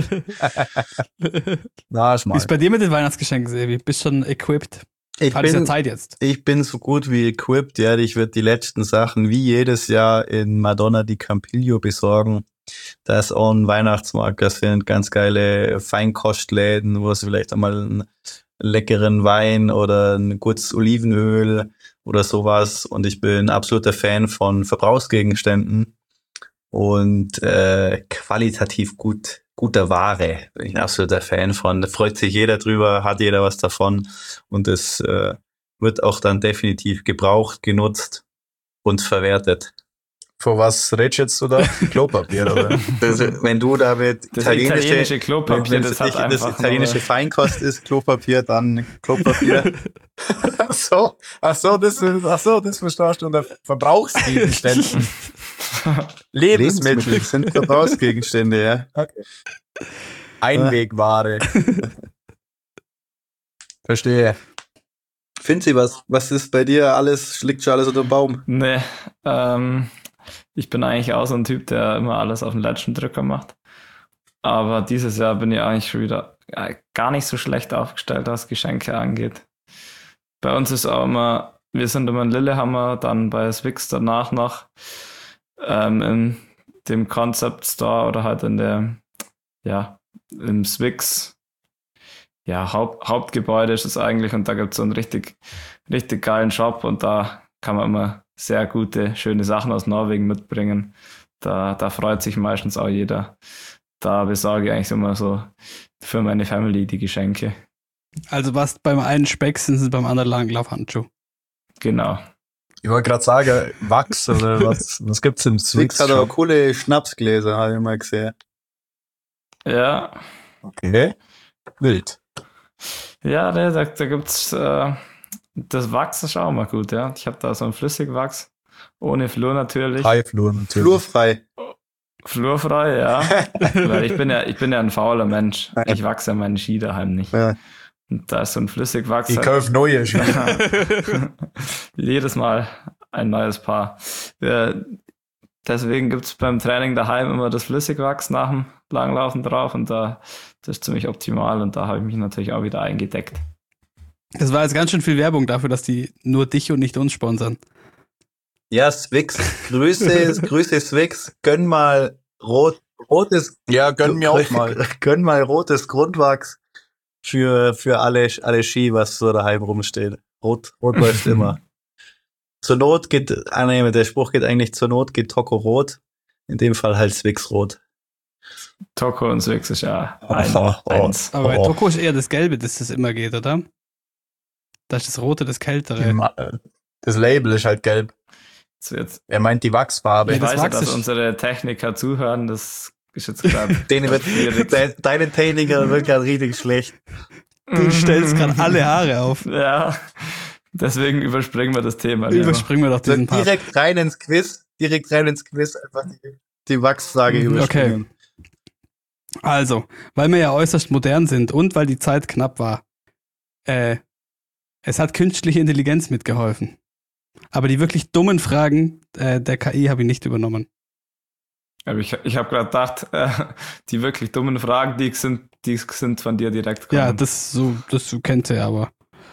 Na, Wie schmal. ist bei dir mit den Weihnachtsgeschenken, Sebi? Bist schon equipped? Ich Hat es ja bin, Zeit jetzt. ich bin so gut wie equipped, ja. Ich werde die letzten Sachen wie jedes Jahr in Madonna di Campiglio besorgen. Da ist auch ein Weihnachtsmarkt, das sind ganz geile Feinkostläden, wo es vielleicht einmal einen leckeren Wein oder ein gutes Olivenöl oder sowas. Und ich bin absoluter Fan von Verbrauchsgegenständen und qualitativ guter Ware. Bin ich ein absoluter Fan von. Da freut sich jeder drüber, hat jeder was davon und es wird auch dann definitiv gebraucht, genutzt und verwertet. Vor was redest jetzt du da? Klopapier, oder? Das, wenn du da mit Das italienische Klopapier, wenn das es hat nicht einfach das italienische Feinkost ist, Klopapier, dann Klopapier. Ach so, das verstehst du unter Verbrauchsgegenständen. Lebensmittel. sind Verbrauchsgegenstände, ja. Okay. Einwegware. Verstehe. Finzi, was ist bei dir alles, liegt schon alles unter dem Baum? Nee, ich bin eigentlich auch so ein Typ, der immer alles auf den letzten Drücker macht. Aber dieses Jahr bin ich eigentlich schon wieder gar nicht so schlecht aufgestellt, was Geschenke angeht. Bei uns ist auch immer, wir sind immer in Lillehammer, dann bei Swix danach noch in dem Concept Store oder halt im Swix Hauptgebäude ist es eigentlich und da gibt es so einen richtig, richtig geilen Shop und da kann man immer sehr gute, schöne Sachen aus Norwegen mitbringen. Da freut sich meistens auch jeder. Da besorge ich eigentlich immer so für meine Family die Geschenke. Also was beim einen Speck sind sie beim anderen Langlaufhandschuh. Genau. Ich wollte gerade sagen, Wachs oder was gibt's im Swix Swix? hat aber coole Schnapsgläser, habe ich mal gesehen. Ja, Okay. Wild. ja, da gibt's das Wachs ist auch mal gut, ja. Ich habe da so ein Flüssigwachs, ohne Flur natürlich. Highflur natürlich. Flurfrei. Flurfrei, ja. Weil ich bin ja ein fauler Mensch. Ich wachse ja meinen Ski daheim nicht. Ja. Und da ist so ein Flüssigwachs. Ich kaufe neue Ski. Jedes Mal ein neues Paar. Deswegen gibt's beim Training daheim immer das Flüssigwachs nach dem Langlaufen drauf und das ist ziemlich optimal und da habe ich mich natürlich auch wieder eingedeckt. Das war jetzt ganz schön viel Werbung dafür, dass die nur dich und nicht uns sponsern. Ja, Swix. Grüße Swix. Gönn mal rotes. Ja, gönn mir auch mal. Gönn mal rotes Grundwachs für alle Ski, was so daheim rumsteht. Rot läuft immer. Zur Not der Spruch geht eigentlich zur Not geht Toko rot. In dem Fall halt Swix rot. Toko und Swix ist ja eins. Aber bei Toko ist eher das Gelbe, dass das immer geht, oder? Da ist das Rote, das Kältere. Das Label ist halt gelb. Jetzt, Er meint die Wachsfarbe. ich das weiß ja, Wachs dass ist- unsere Techniker zuhören, das ist jetzt gerade Deine Techniker wird gerade richtig schlecht. Du stellst gerade alle Haare auf. Ja, deswegen überspringen wir das Thema. lieber. Überspringen wir doch diesen Part. Direkt rein ins Quiz, einfach die Wachsfrage überspringen. Also, weil wir ja äußerst modern sind und weil die Zeit knapp war, es hat künstliche Intelligenz mitgeholfen. Aber die wirklich dummen Fragen der KI habe ich nicht übernommen. Aber ich habe gerade gedacht, die wirklich dummen Fragen, die sind von dir direkt Ja, kommen. das kennt ihr aber.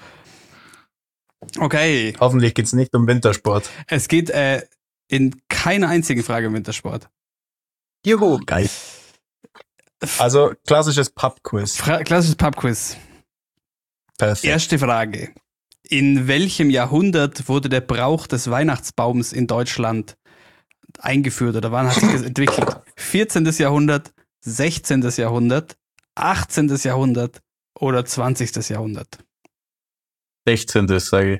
Okay, Hoffentlich geht's nicht um Wintersport. es geht in keiner einzigen Frage um Wintersport. Juhu. Geil. Also klassisches Pub-Quiz. Klassisches Pubquiz. Perfekt. Erste Frage. In welchem Jahrhundert wurde der Brauch des Weihnachtsbaums in Deutschland eingeführt oder wann hat sich das entwickelt? 14. Jahrhundert, 16. Jahrhundert, 18. Jahrhundert oder 20. Jahrhundert? 16. sage ich.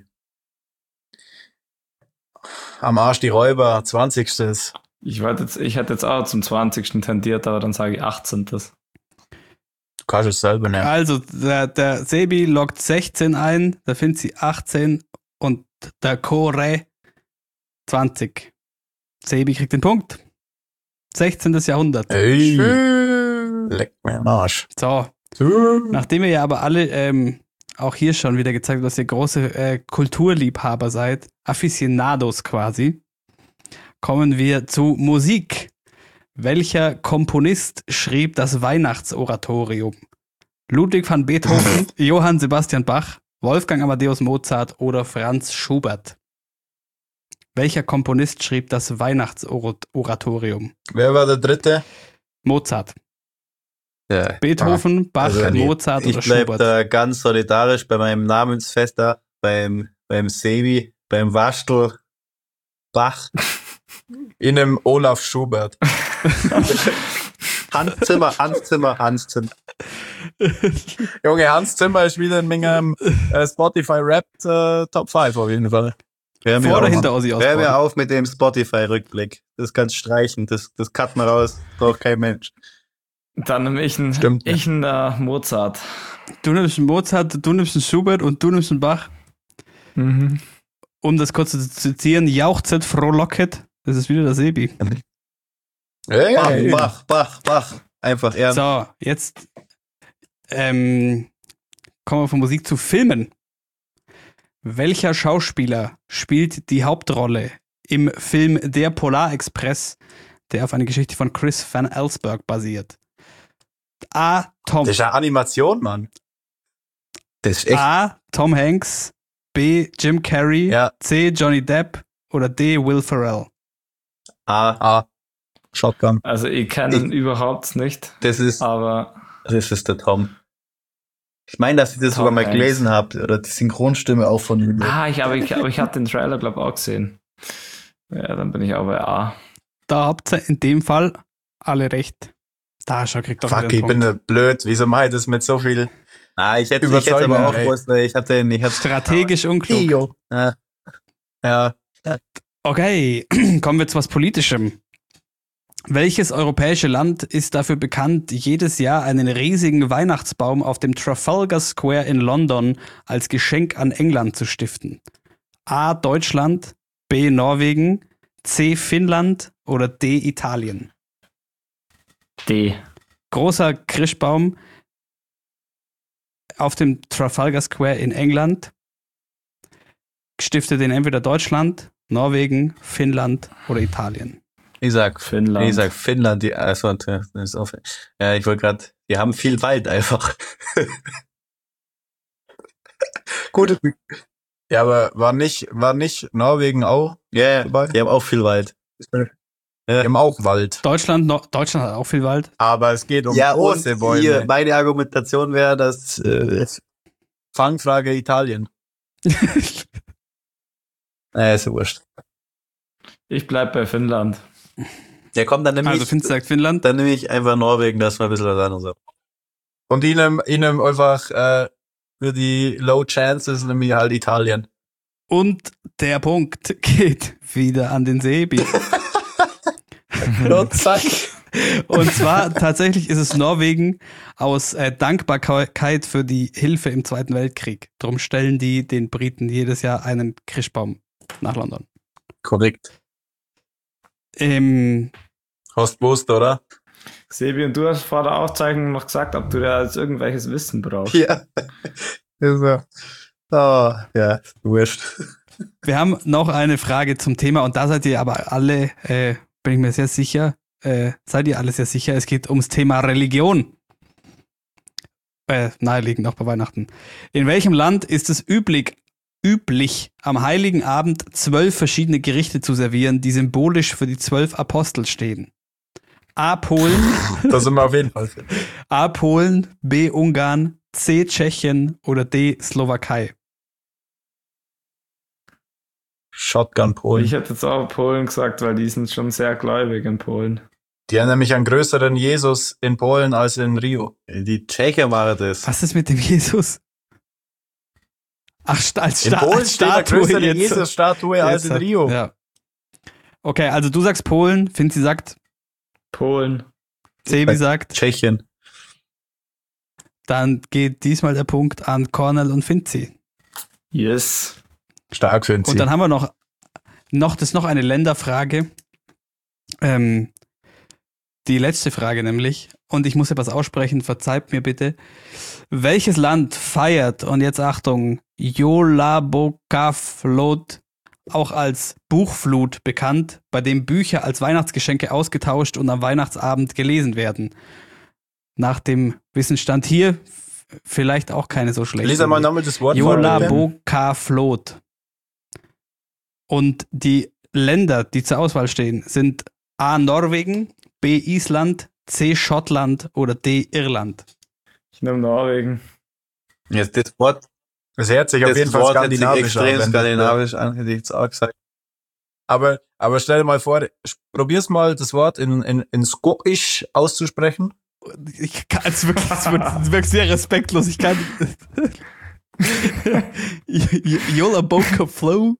Am Arsch die Räuber, 20. Ich hätte jetzt auch zum 20. tendiert, aber dann sage ich 18. Du kannst es selber nehmen. Also, der Sebi loggt 16 ein, der Finzi 18 und der Kore 20. Sebi kriegt den Punkt. 16. Jahrhundert. Ey, leck mir am Arsch. So, nachdem ihr ja aber alle auch hier schon wieder gezeigt habt, dass ihr große Kulturliebhaber seid, Aficionados quasi, kommen wir zu Musik. Welcher Komponist schrieb das Weihnachtsoratorium? Ludwig van Beethoven, Johann Sebastian Bach, Wolfgang Amadeus Mozart oder Franz Schubert? Welcher Komponist schrieb das Weihnachtsoratorium? Wer war der dritte? Mozart. Ja. Beethoven, Bach, Also Mozart ich oder bleib Schubert? da ganz solidarisch bei meinem Namensfester, beim Sebi, beim Waschtel, Bach, In einem Olaf Schubert. Hans Zimmer. Junge, Hans Zimmer ist wieder in meinem Spotify Rap Top 5 auf jeden Fall. Hör mir Vor oder auf. hinter Ozzy Hör mir Osbourne? auf mit dem Spotify-Rückblick. Das kannst du streichen, das cut man raus, braucht kein Mensch. Dann nehme ich einen, Stimmt. Mozart. Du nimmst einen Mozart, du nimmst einen Schubert und du nimmst einen Bach. Mhm. Um das kurz zu zitieren, jauchzet, frohlocket. Das ist wieder der Sebi. Hey, Bach. Einfach ernst. So, jetzt kommen wir von Musik zu Filmen. Welcher Schauspieler spielt die Hauptrolle im Film Der Polarexpress, der auf einer Geschichte von Chris Van Allsburg basiert? A. Tom. Das ist eine Animation, Mann. Das ist echt. A. Tom Hanks. B. Jim Carrey. Ja. C. Johnny Depp. Oder D. Will Ferrell. Ah, Shotgun. Also ich kenne ihn überhaupt nicht, Das ist aber der Tom. Ich meine, dass ich das sogar mal Hanks. gelesen habe, oder die Synchronstimme auch von ihm. ich habe den Trailer, glaube ich, auch gesehen. Ja, dann bin ich auch bei A. Da habt ihr in dem Fall alle recht. Da schon kriegt doch Fuck, wieder ich einen bin Punkt. blöd. Wieso mache ich das mit so viel? Ich hätte Überzeugend, aber auch ey. gewusst, weil ich hatte Strategisch unklug. Ja. Okay, kommen wir zu was Politischem. Welches europäische Land ist dafür bekannt, jedes Jahr einen riesigen Weihnachtsbaum auf dem Trafalgar Square in London als Geschenk an England zu stiften? A. Deutschland, B. Norwegen, C. Finnland oder D. Italien? D. Großer Christbaum auf dem Trafalgar Square in England, stiftet in entweder Deutschland, Norwegen, Finnland oder Italien. Ich sag Finnland. Finnland, das ist auch, ja, ich wollte gerade, die haben viel Wald einfach. Gut. Ja, aber war nicht Norwegen auch? Ja, Dabei? die haben auch viel Wald. Die haben auch Wald. Deutschland hat auch viel Wald. Aber es geht um Ja, große und Bäume. hier, meine Argumentation wäre, dass Fangfrage Italien. ist ja wurscht. Ich bleib bei Finnland. Ja, komm, dann Also Finn sagt Finnland. nehme ich einfach Norwegen, das war ein bisschen was anderes. Und ihnen einfach für die Low Chances nämlich halt Italien. Und der Punkt geht wieder an den Sebi. Und zack. Und zwar tatsächlich ist es Norwegen aus Dankbarkeit für die Hilfe im Zweiten Weltkrieg. Darum stellen die den Briten jedes Jahr einen Christbaum nach London. Korrekt. Hast gewusst, oder? Sebi, und du hast vor der Aufzeichnung noch gesagt, ob du da jetzt irgendwelches Wissen brauchst. Ja. Ja, wurscht. Wir haben noch eine Frage zum Thema und da seid ihr aber alle, bin ich mir sehr sicher, seid ihr alle sehr sicher, es geht ums Thema Religion. Naheliegend auch bei Weihnachten. In welchem Land ist es üblich, am Heiligen Abend 12 verschiedene Gerichte zu servieren, die symbolisch für die 12 Apostel stehen? A. Polen, Da sind wir auf jeden Fall fit. A. Polen, B. Ungarn, C. Tschechien oder D. Slowakei? Shotgun Polen. Ich hätte jetzt auch Polen gesagt, weil die sind schon sehr gläubig in Polen. Die haben nämlich einen größeren Jesus in Polen als in Rio. Die Tschechen waren das. Was ist mit dem Jesus? Ach, als In Polen als steht eine Statue größere jetzt. Jesus-Statue als in Rio. Ja. Okay, also du sagst Polen, Finzi sagt, Polen. Sebi sagt, Tschechien. Dann geht diesmal der Punkt an Cornel und Finzi. Yes. Stark für ihn. Und dann haben wir noch eine Länderfrage. Die letzte Frage nämlich. Und ich muss etwas aussprechen, verzeiht mir bitte. Welches Land feiert, und jetzt Achtung, Jolabokaflot, auch als Buchflut bekannt, bei dem Bücher als Weihnachtsgeschenke ausgetauscht und am Weihnachtsabend gelesen werden? Nach dem Wissensstand hier vielleicht auch keine so schlechte. Lies einmal nochmal das Wort vor. Jolabokaflot. Und die Länder, die zur Auswahl stehen, sind A. Norwegen, B. Island, C. Schottland oder D. Irland. Ich nehme Norwegen. Jetzt das Wort. Es hört sich auf jeden Fall skandinavisch an. Extrem skandinavisch an, hätte ich jetzt auch gesagt. Aber stell dir mal vor, probier's mal, das Wort in Skokisch auszusprechen. Ich kann es wirklich, es wird sehr respektlos. Ich kann. Jolabokaflot.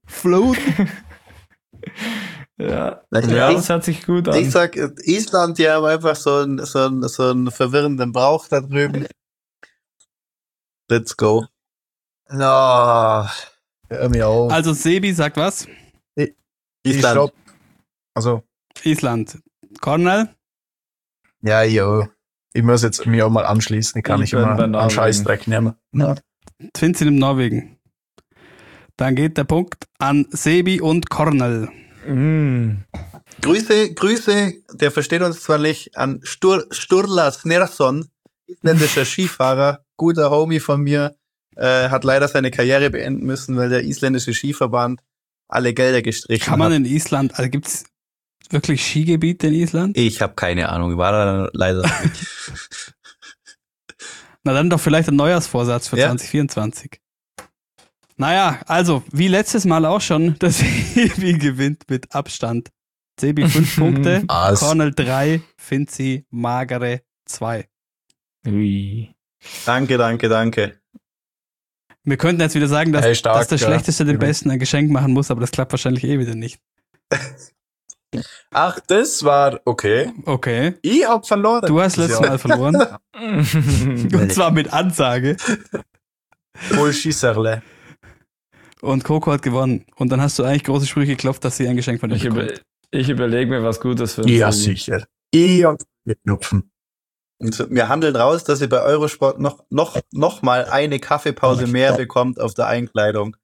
Ja, Ja. das hört sich gut an. Ich sag, Island, die haben einfach so einen verwirrenden Brauch da drüben. Let's go. Na, hör mir auf. Also Sebi sagt was? Island. Stopp. Also, Island. Cornel? ja, jo. Ich muss jetzt mich auch mal anschließen. Ich kann Ich nicht bin immer bei einen Norwegen. Scheißdreck nehmen. Ja. Finzi nimmt Norwegen. Dann geht der Punkt an Sebi und Cornel. Grüße, der versteht uns zwar nicht, an Sturla Snersson, isländischer Skifahrer, guter Homie von mir, hat leider seine Karriere beenden müssen, weil der isländische Skiverband alle Gelder gestrichen Kann man hat. in Island, also gibt es wirklich Skigebiete in Island? Ich habe keine Ahnung, war da leider nicht. Na dann doch vielleicht ein Neujahrsvorsatz für Ja. 2024. Naja, also, wie letztes Mal auch schon, der Sebi gewinnt mit Abstand. Sebi 5 Punkte, Was? Cornel 3, Finzi magere 2. Ui. Danke. Wir könnten jetzt wieder sagen, dass, Hey, stark, dass der ja. Schlechteste dem Besten ein Geschenk machen muss, aber das klappt wahrscheinlich eh wieder nicht. Ach, das war okay. Okay. Ich hab verloren. Du hast letztes Mal verloren. Und zwar mit Ansage. Voll Schisserle. Und Coco hat gewonnen. Und dann hast du eigentlich große Sprüche geklopft, dass sie ein Geschenk von dir bekommt. Ich überlege mir was Gutes für Ja, sie. sicher. Ich hab geknupfen. Und wir handeln raus, dass ihr bei Eurosport noch mal eine Kaffeepause mehr bekommt auf der Einkleidung.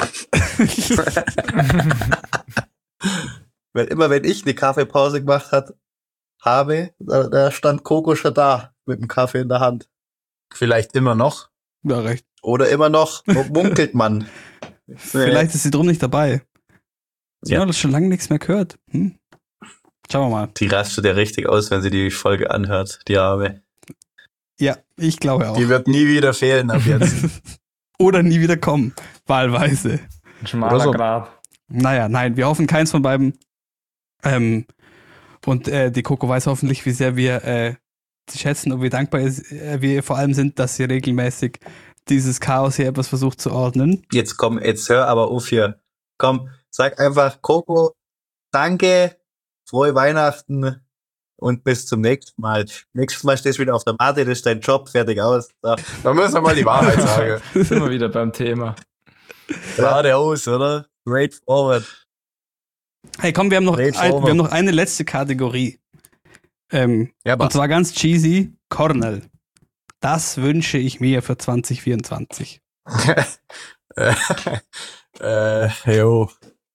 Weil immer wenn ich eine Kaffeepause gemacht habe, da stand Coco schon da mit dem Kaffee in der Hand. Vielleicht immer noch. Ja, recht. Oder immer noch, munkelt man. Vielleicht ist sie drum nicht dabei. Sie Ja. haben das schon lange nichts mehr gehört. Schauen wir mal. Die rastet ja richtig aus, wenn sie die Folge anhört, die Arme. Ja, ich glaube auch. Die wird nie wieder fehlen ab jetzt. Oder nie wieder kommen. Wahlweise. Ein schmaler Oder so. Grab. Naja, nein, wir hoffen keins von beiden. Und die Coco weiß hoffentlich, wie sehr wir sie schätzen und wie dankbar wir vor allem sind, dass sie regelmäßig dieses Chaos hier etwas versucht zu ordnen. Jetzt hör aber auf hier. Komm, sag einfach Coco, danke, frohe Weihnachten und bis zum nächsten Mal. Nächstes Mal stehst du wieder auf der Matte, das ist dein Job, fertig aus. So. Da müssen wir mal die Wahrheit sagen. Sind wir wieder beim Thema. Geradeaus, oder? Straightforward. Hey, komm, wir haben noch, Red over. wir haben noch eine letzte Kategorie. Ja, Und zwar ganz cheesy, Cornel. Das wünsche ich mir für 2024. Jo.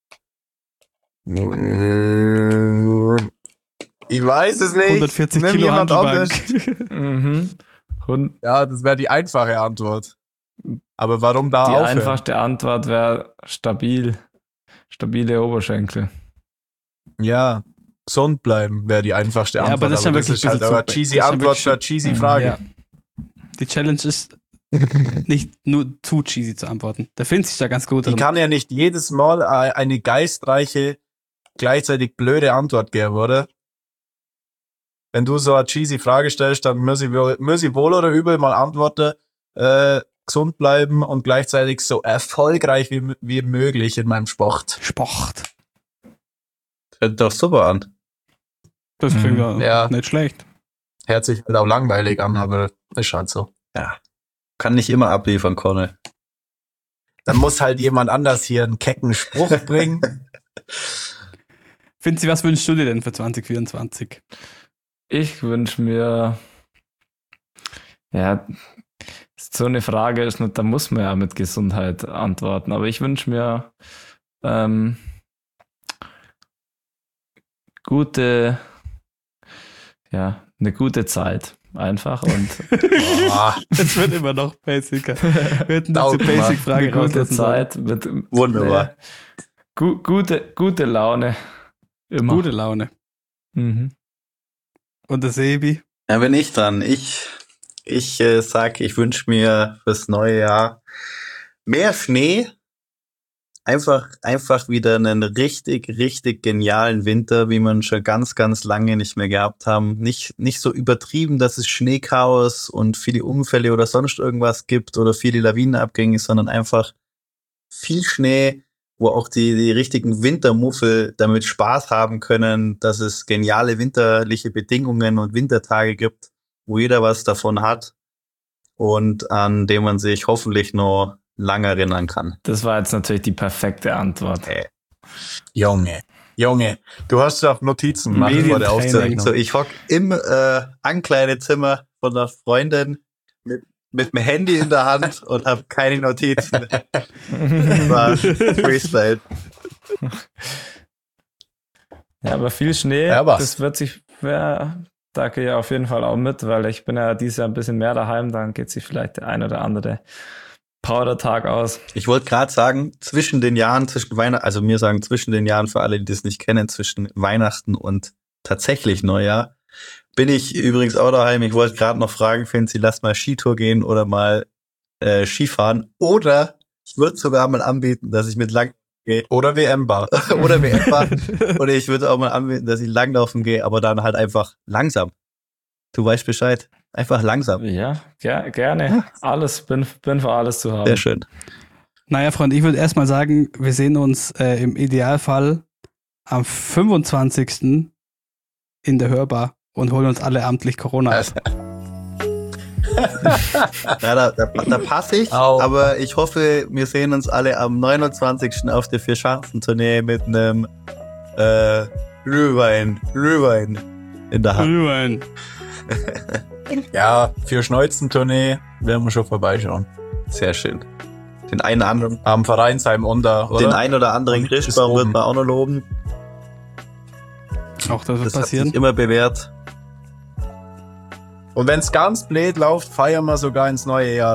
Ich weiß es nicht. 140 Nimm Kilo jemand Handelbank. Mhm. Und Ja, das wäre die einfache Antwort. Aber warum da die aufhören? einfachste Antwort wäre stabil. Stabile Oberschenkel. Ja, gesund bleiben wäre die einfachste Ja, Antwort. aber das ist ja wirklich ist halt ein bisschen eine zu- cheesy das ist ja Antwort wirklich für eine cheesy Frage. Ja. Die Challenge ist, nicht nur zu cheesy zu antworten. Da findet sich da ganz gut Ich drin. kann ja nicht jedes Mal eine geistreiche, gleichzeitig blöde Antwort geben, oder? Wenn du so eine cheesy Frage stellst, dann muss ich wohl oder übel mal antworten, gesund bleiben und gleichzeitig so erfolgreich wie möglich in meinem Sport. Sport. Hört doch super an. Das klingt ja Ja. nicht schlecht. Hört sich halt auch langweilig an, aber ist halt so. Ja. Kann nicht immer abliefern, Cornel. Dann muss halt jemand anders hier einen kecken Spruch bringen. Finzi, was wünschst du dir denn für 2024? Ich wünsche mir, ja, so eine Frage ist nicht, da muss man ja mit Gesundheit antworten, aber ich wünsche mir eine gute Zeit einfach und Es wird immer noch basicer. Wir hätten diese Basic-Frage eine gute Zeit mit Wunderbar. Gute Laune. Immer. Gute Laune. Mhm. Und der Sebi? Ja, bin ich dran. Ich sag, ich wünsche mir fürs neue Jahr mehr Schnee. Einfach wieder einen richtig, richtig genialen Winter, wie man schon ganz, ganz lange nicht mehr gehabt haben. Nicht so übertrieben, dass es Schneechaos und viele Unfälle oder sonst irgendwas gibt oder viele Lawinenabgänge, sondern einfach viel Schnee, wo auch die richtigen Wintermuffel damit Spaß haben können, dass es geniale winterliche Bedingungen und Wintertage gibt, wo jeder was davon hat und an dem man sich hoffentlich noch lange erinnern kann. Das war jetzt natürlich die perfekte Antwort. Junge, du hast doch Notizen gemacht vor der Aufzeichnung. So, ich hock im Ankleidezimmer von einer Freundin mit dem Handy in der Hand und habe keine Notizen. Das war Freestyle. Ja, aber viel Schnee, Ja, was? das wird sich, da gehe ich auf jeden Fall auch mit, weil ich bin ja dieses Jahr ein bisschen mehr daheim, dann geht sich vielleicht der ein oder andere Powder-Tag aus. Ich wollte gerade sagen, zwischen den Jahren für alle, die das nicht kennen, zwischen Weihnachten und tatsächlich Neujahr, bin ich übrigens auch daheim. Ich wollte gerade noch fragen, Finzi, lass mal Skitour gehen oder mal Skifahren. Oder ich würde sogar mal anbieten, dass ich mit lang gehe. Oder WM-Bar. Oder WM-Bar. Oder ich würde auch mal anbieten, dass ich langlaufen gehe, aber dann halt einfach langsam. Du weißt Bescheid. Einfach langsam. Ja, gerne. Alles, bin für alles zu haben. Sehr schön. Naja, Freunde, ich würde erstmal sagen, wir sehen uns im Idealfall am 25. in der Hörbar und holen uns alle amtlich Corona ab. Ja, da passe ich, aber ich hoffe, wir sehen uns alle am 29. auf der Vier-Schanzentournee mit einem Glühwein in der Hand. Glühwein. Ja, für Schneuzentournee werden wir schon vorbeischauen. Sehr schön. Den einen anderen, Am Vereinsheim oder? den einen oder anderen Christbaum wird man auch noch loben. Auch das wird Das hat passieren. sich immer bewährt. Und wenn es ganz blöd läuft, feiern wir sogar ins neue Jahr.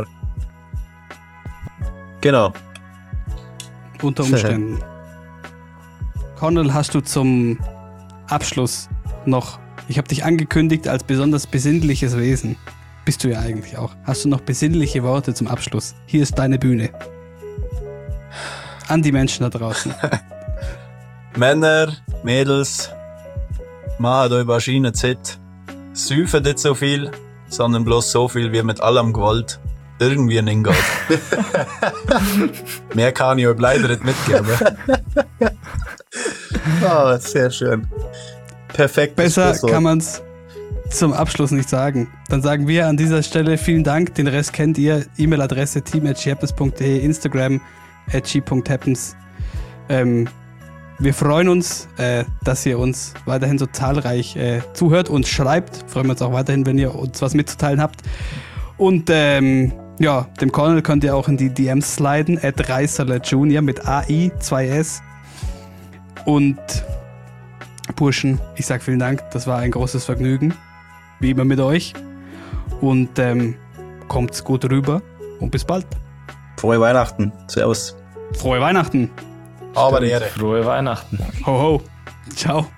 Genau. Unter Umständen. Cornel, hast du zum Abschluss noch, ich habe dich angekündigt als besonders besinnliches Wesen. Bist du ja eigentlich auch. Hast du noch besinnliche Worte zum Abschluss? Hier ist deine Bühne. An die Menschen da draußen. Männer, Mädels, macht euch wahrscheinlich Zeit. Säufen nicht so viel, sondern bloß so viel, wie mit allem Gewalt irgendwie nicht geht. Mehr kann ich euch leider nicht mitgeben. Oh, sehr schön. Perfekt. Besser kann man es zum Abschluss nicht sagen. Dann sagen wir an dieser Stelle vielen Dank. Den Rest kennt ihr. E-Mail-Adresse team@shehappens.de, Instagram @she.happens. Wir freuen uns, dass ihr uns weiterhin so zahlreich zuhört und schreibt. Freuen wir uns auch weiterhin, wenn ihr uns was mitzuteilen habt. Und dem Cornel könnt ihr auch in die DMs sliden, @reiserler_junior mit AI, 2S. Und Burschen, ich sag vielen Dank. Das war ein großes Vergnügen. Wie immer mit euch. Und kommt's gut rüber und bis bald. Frohe Weihnachten. Servus. Frohe Weihnachten. Aber die Ehre. Frohe Weihnachten. Ho ho. Ciao.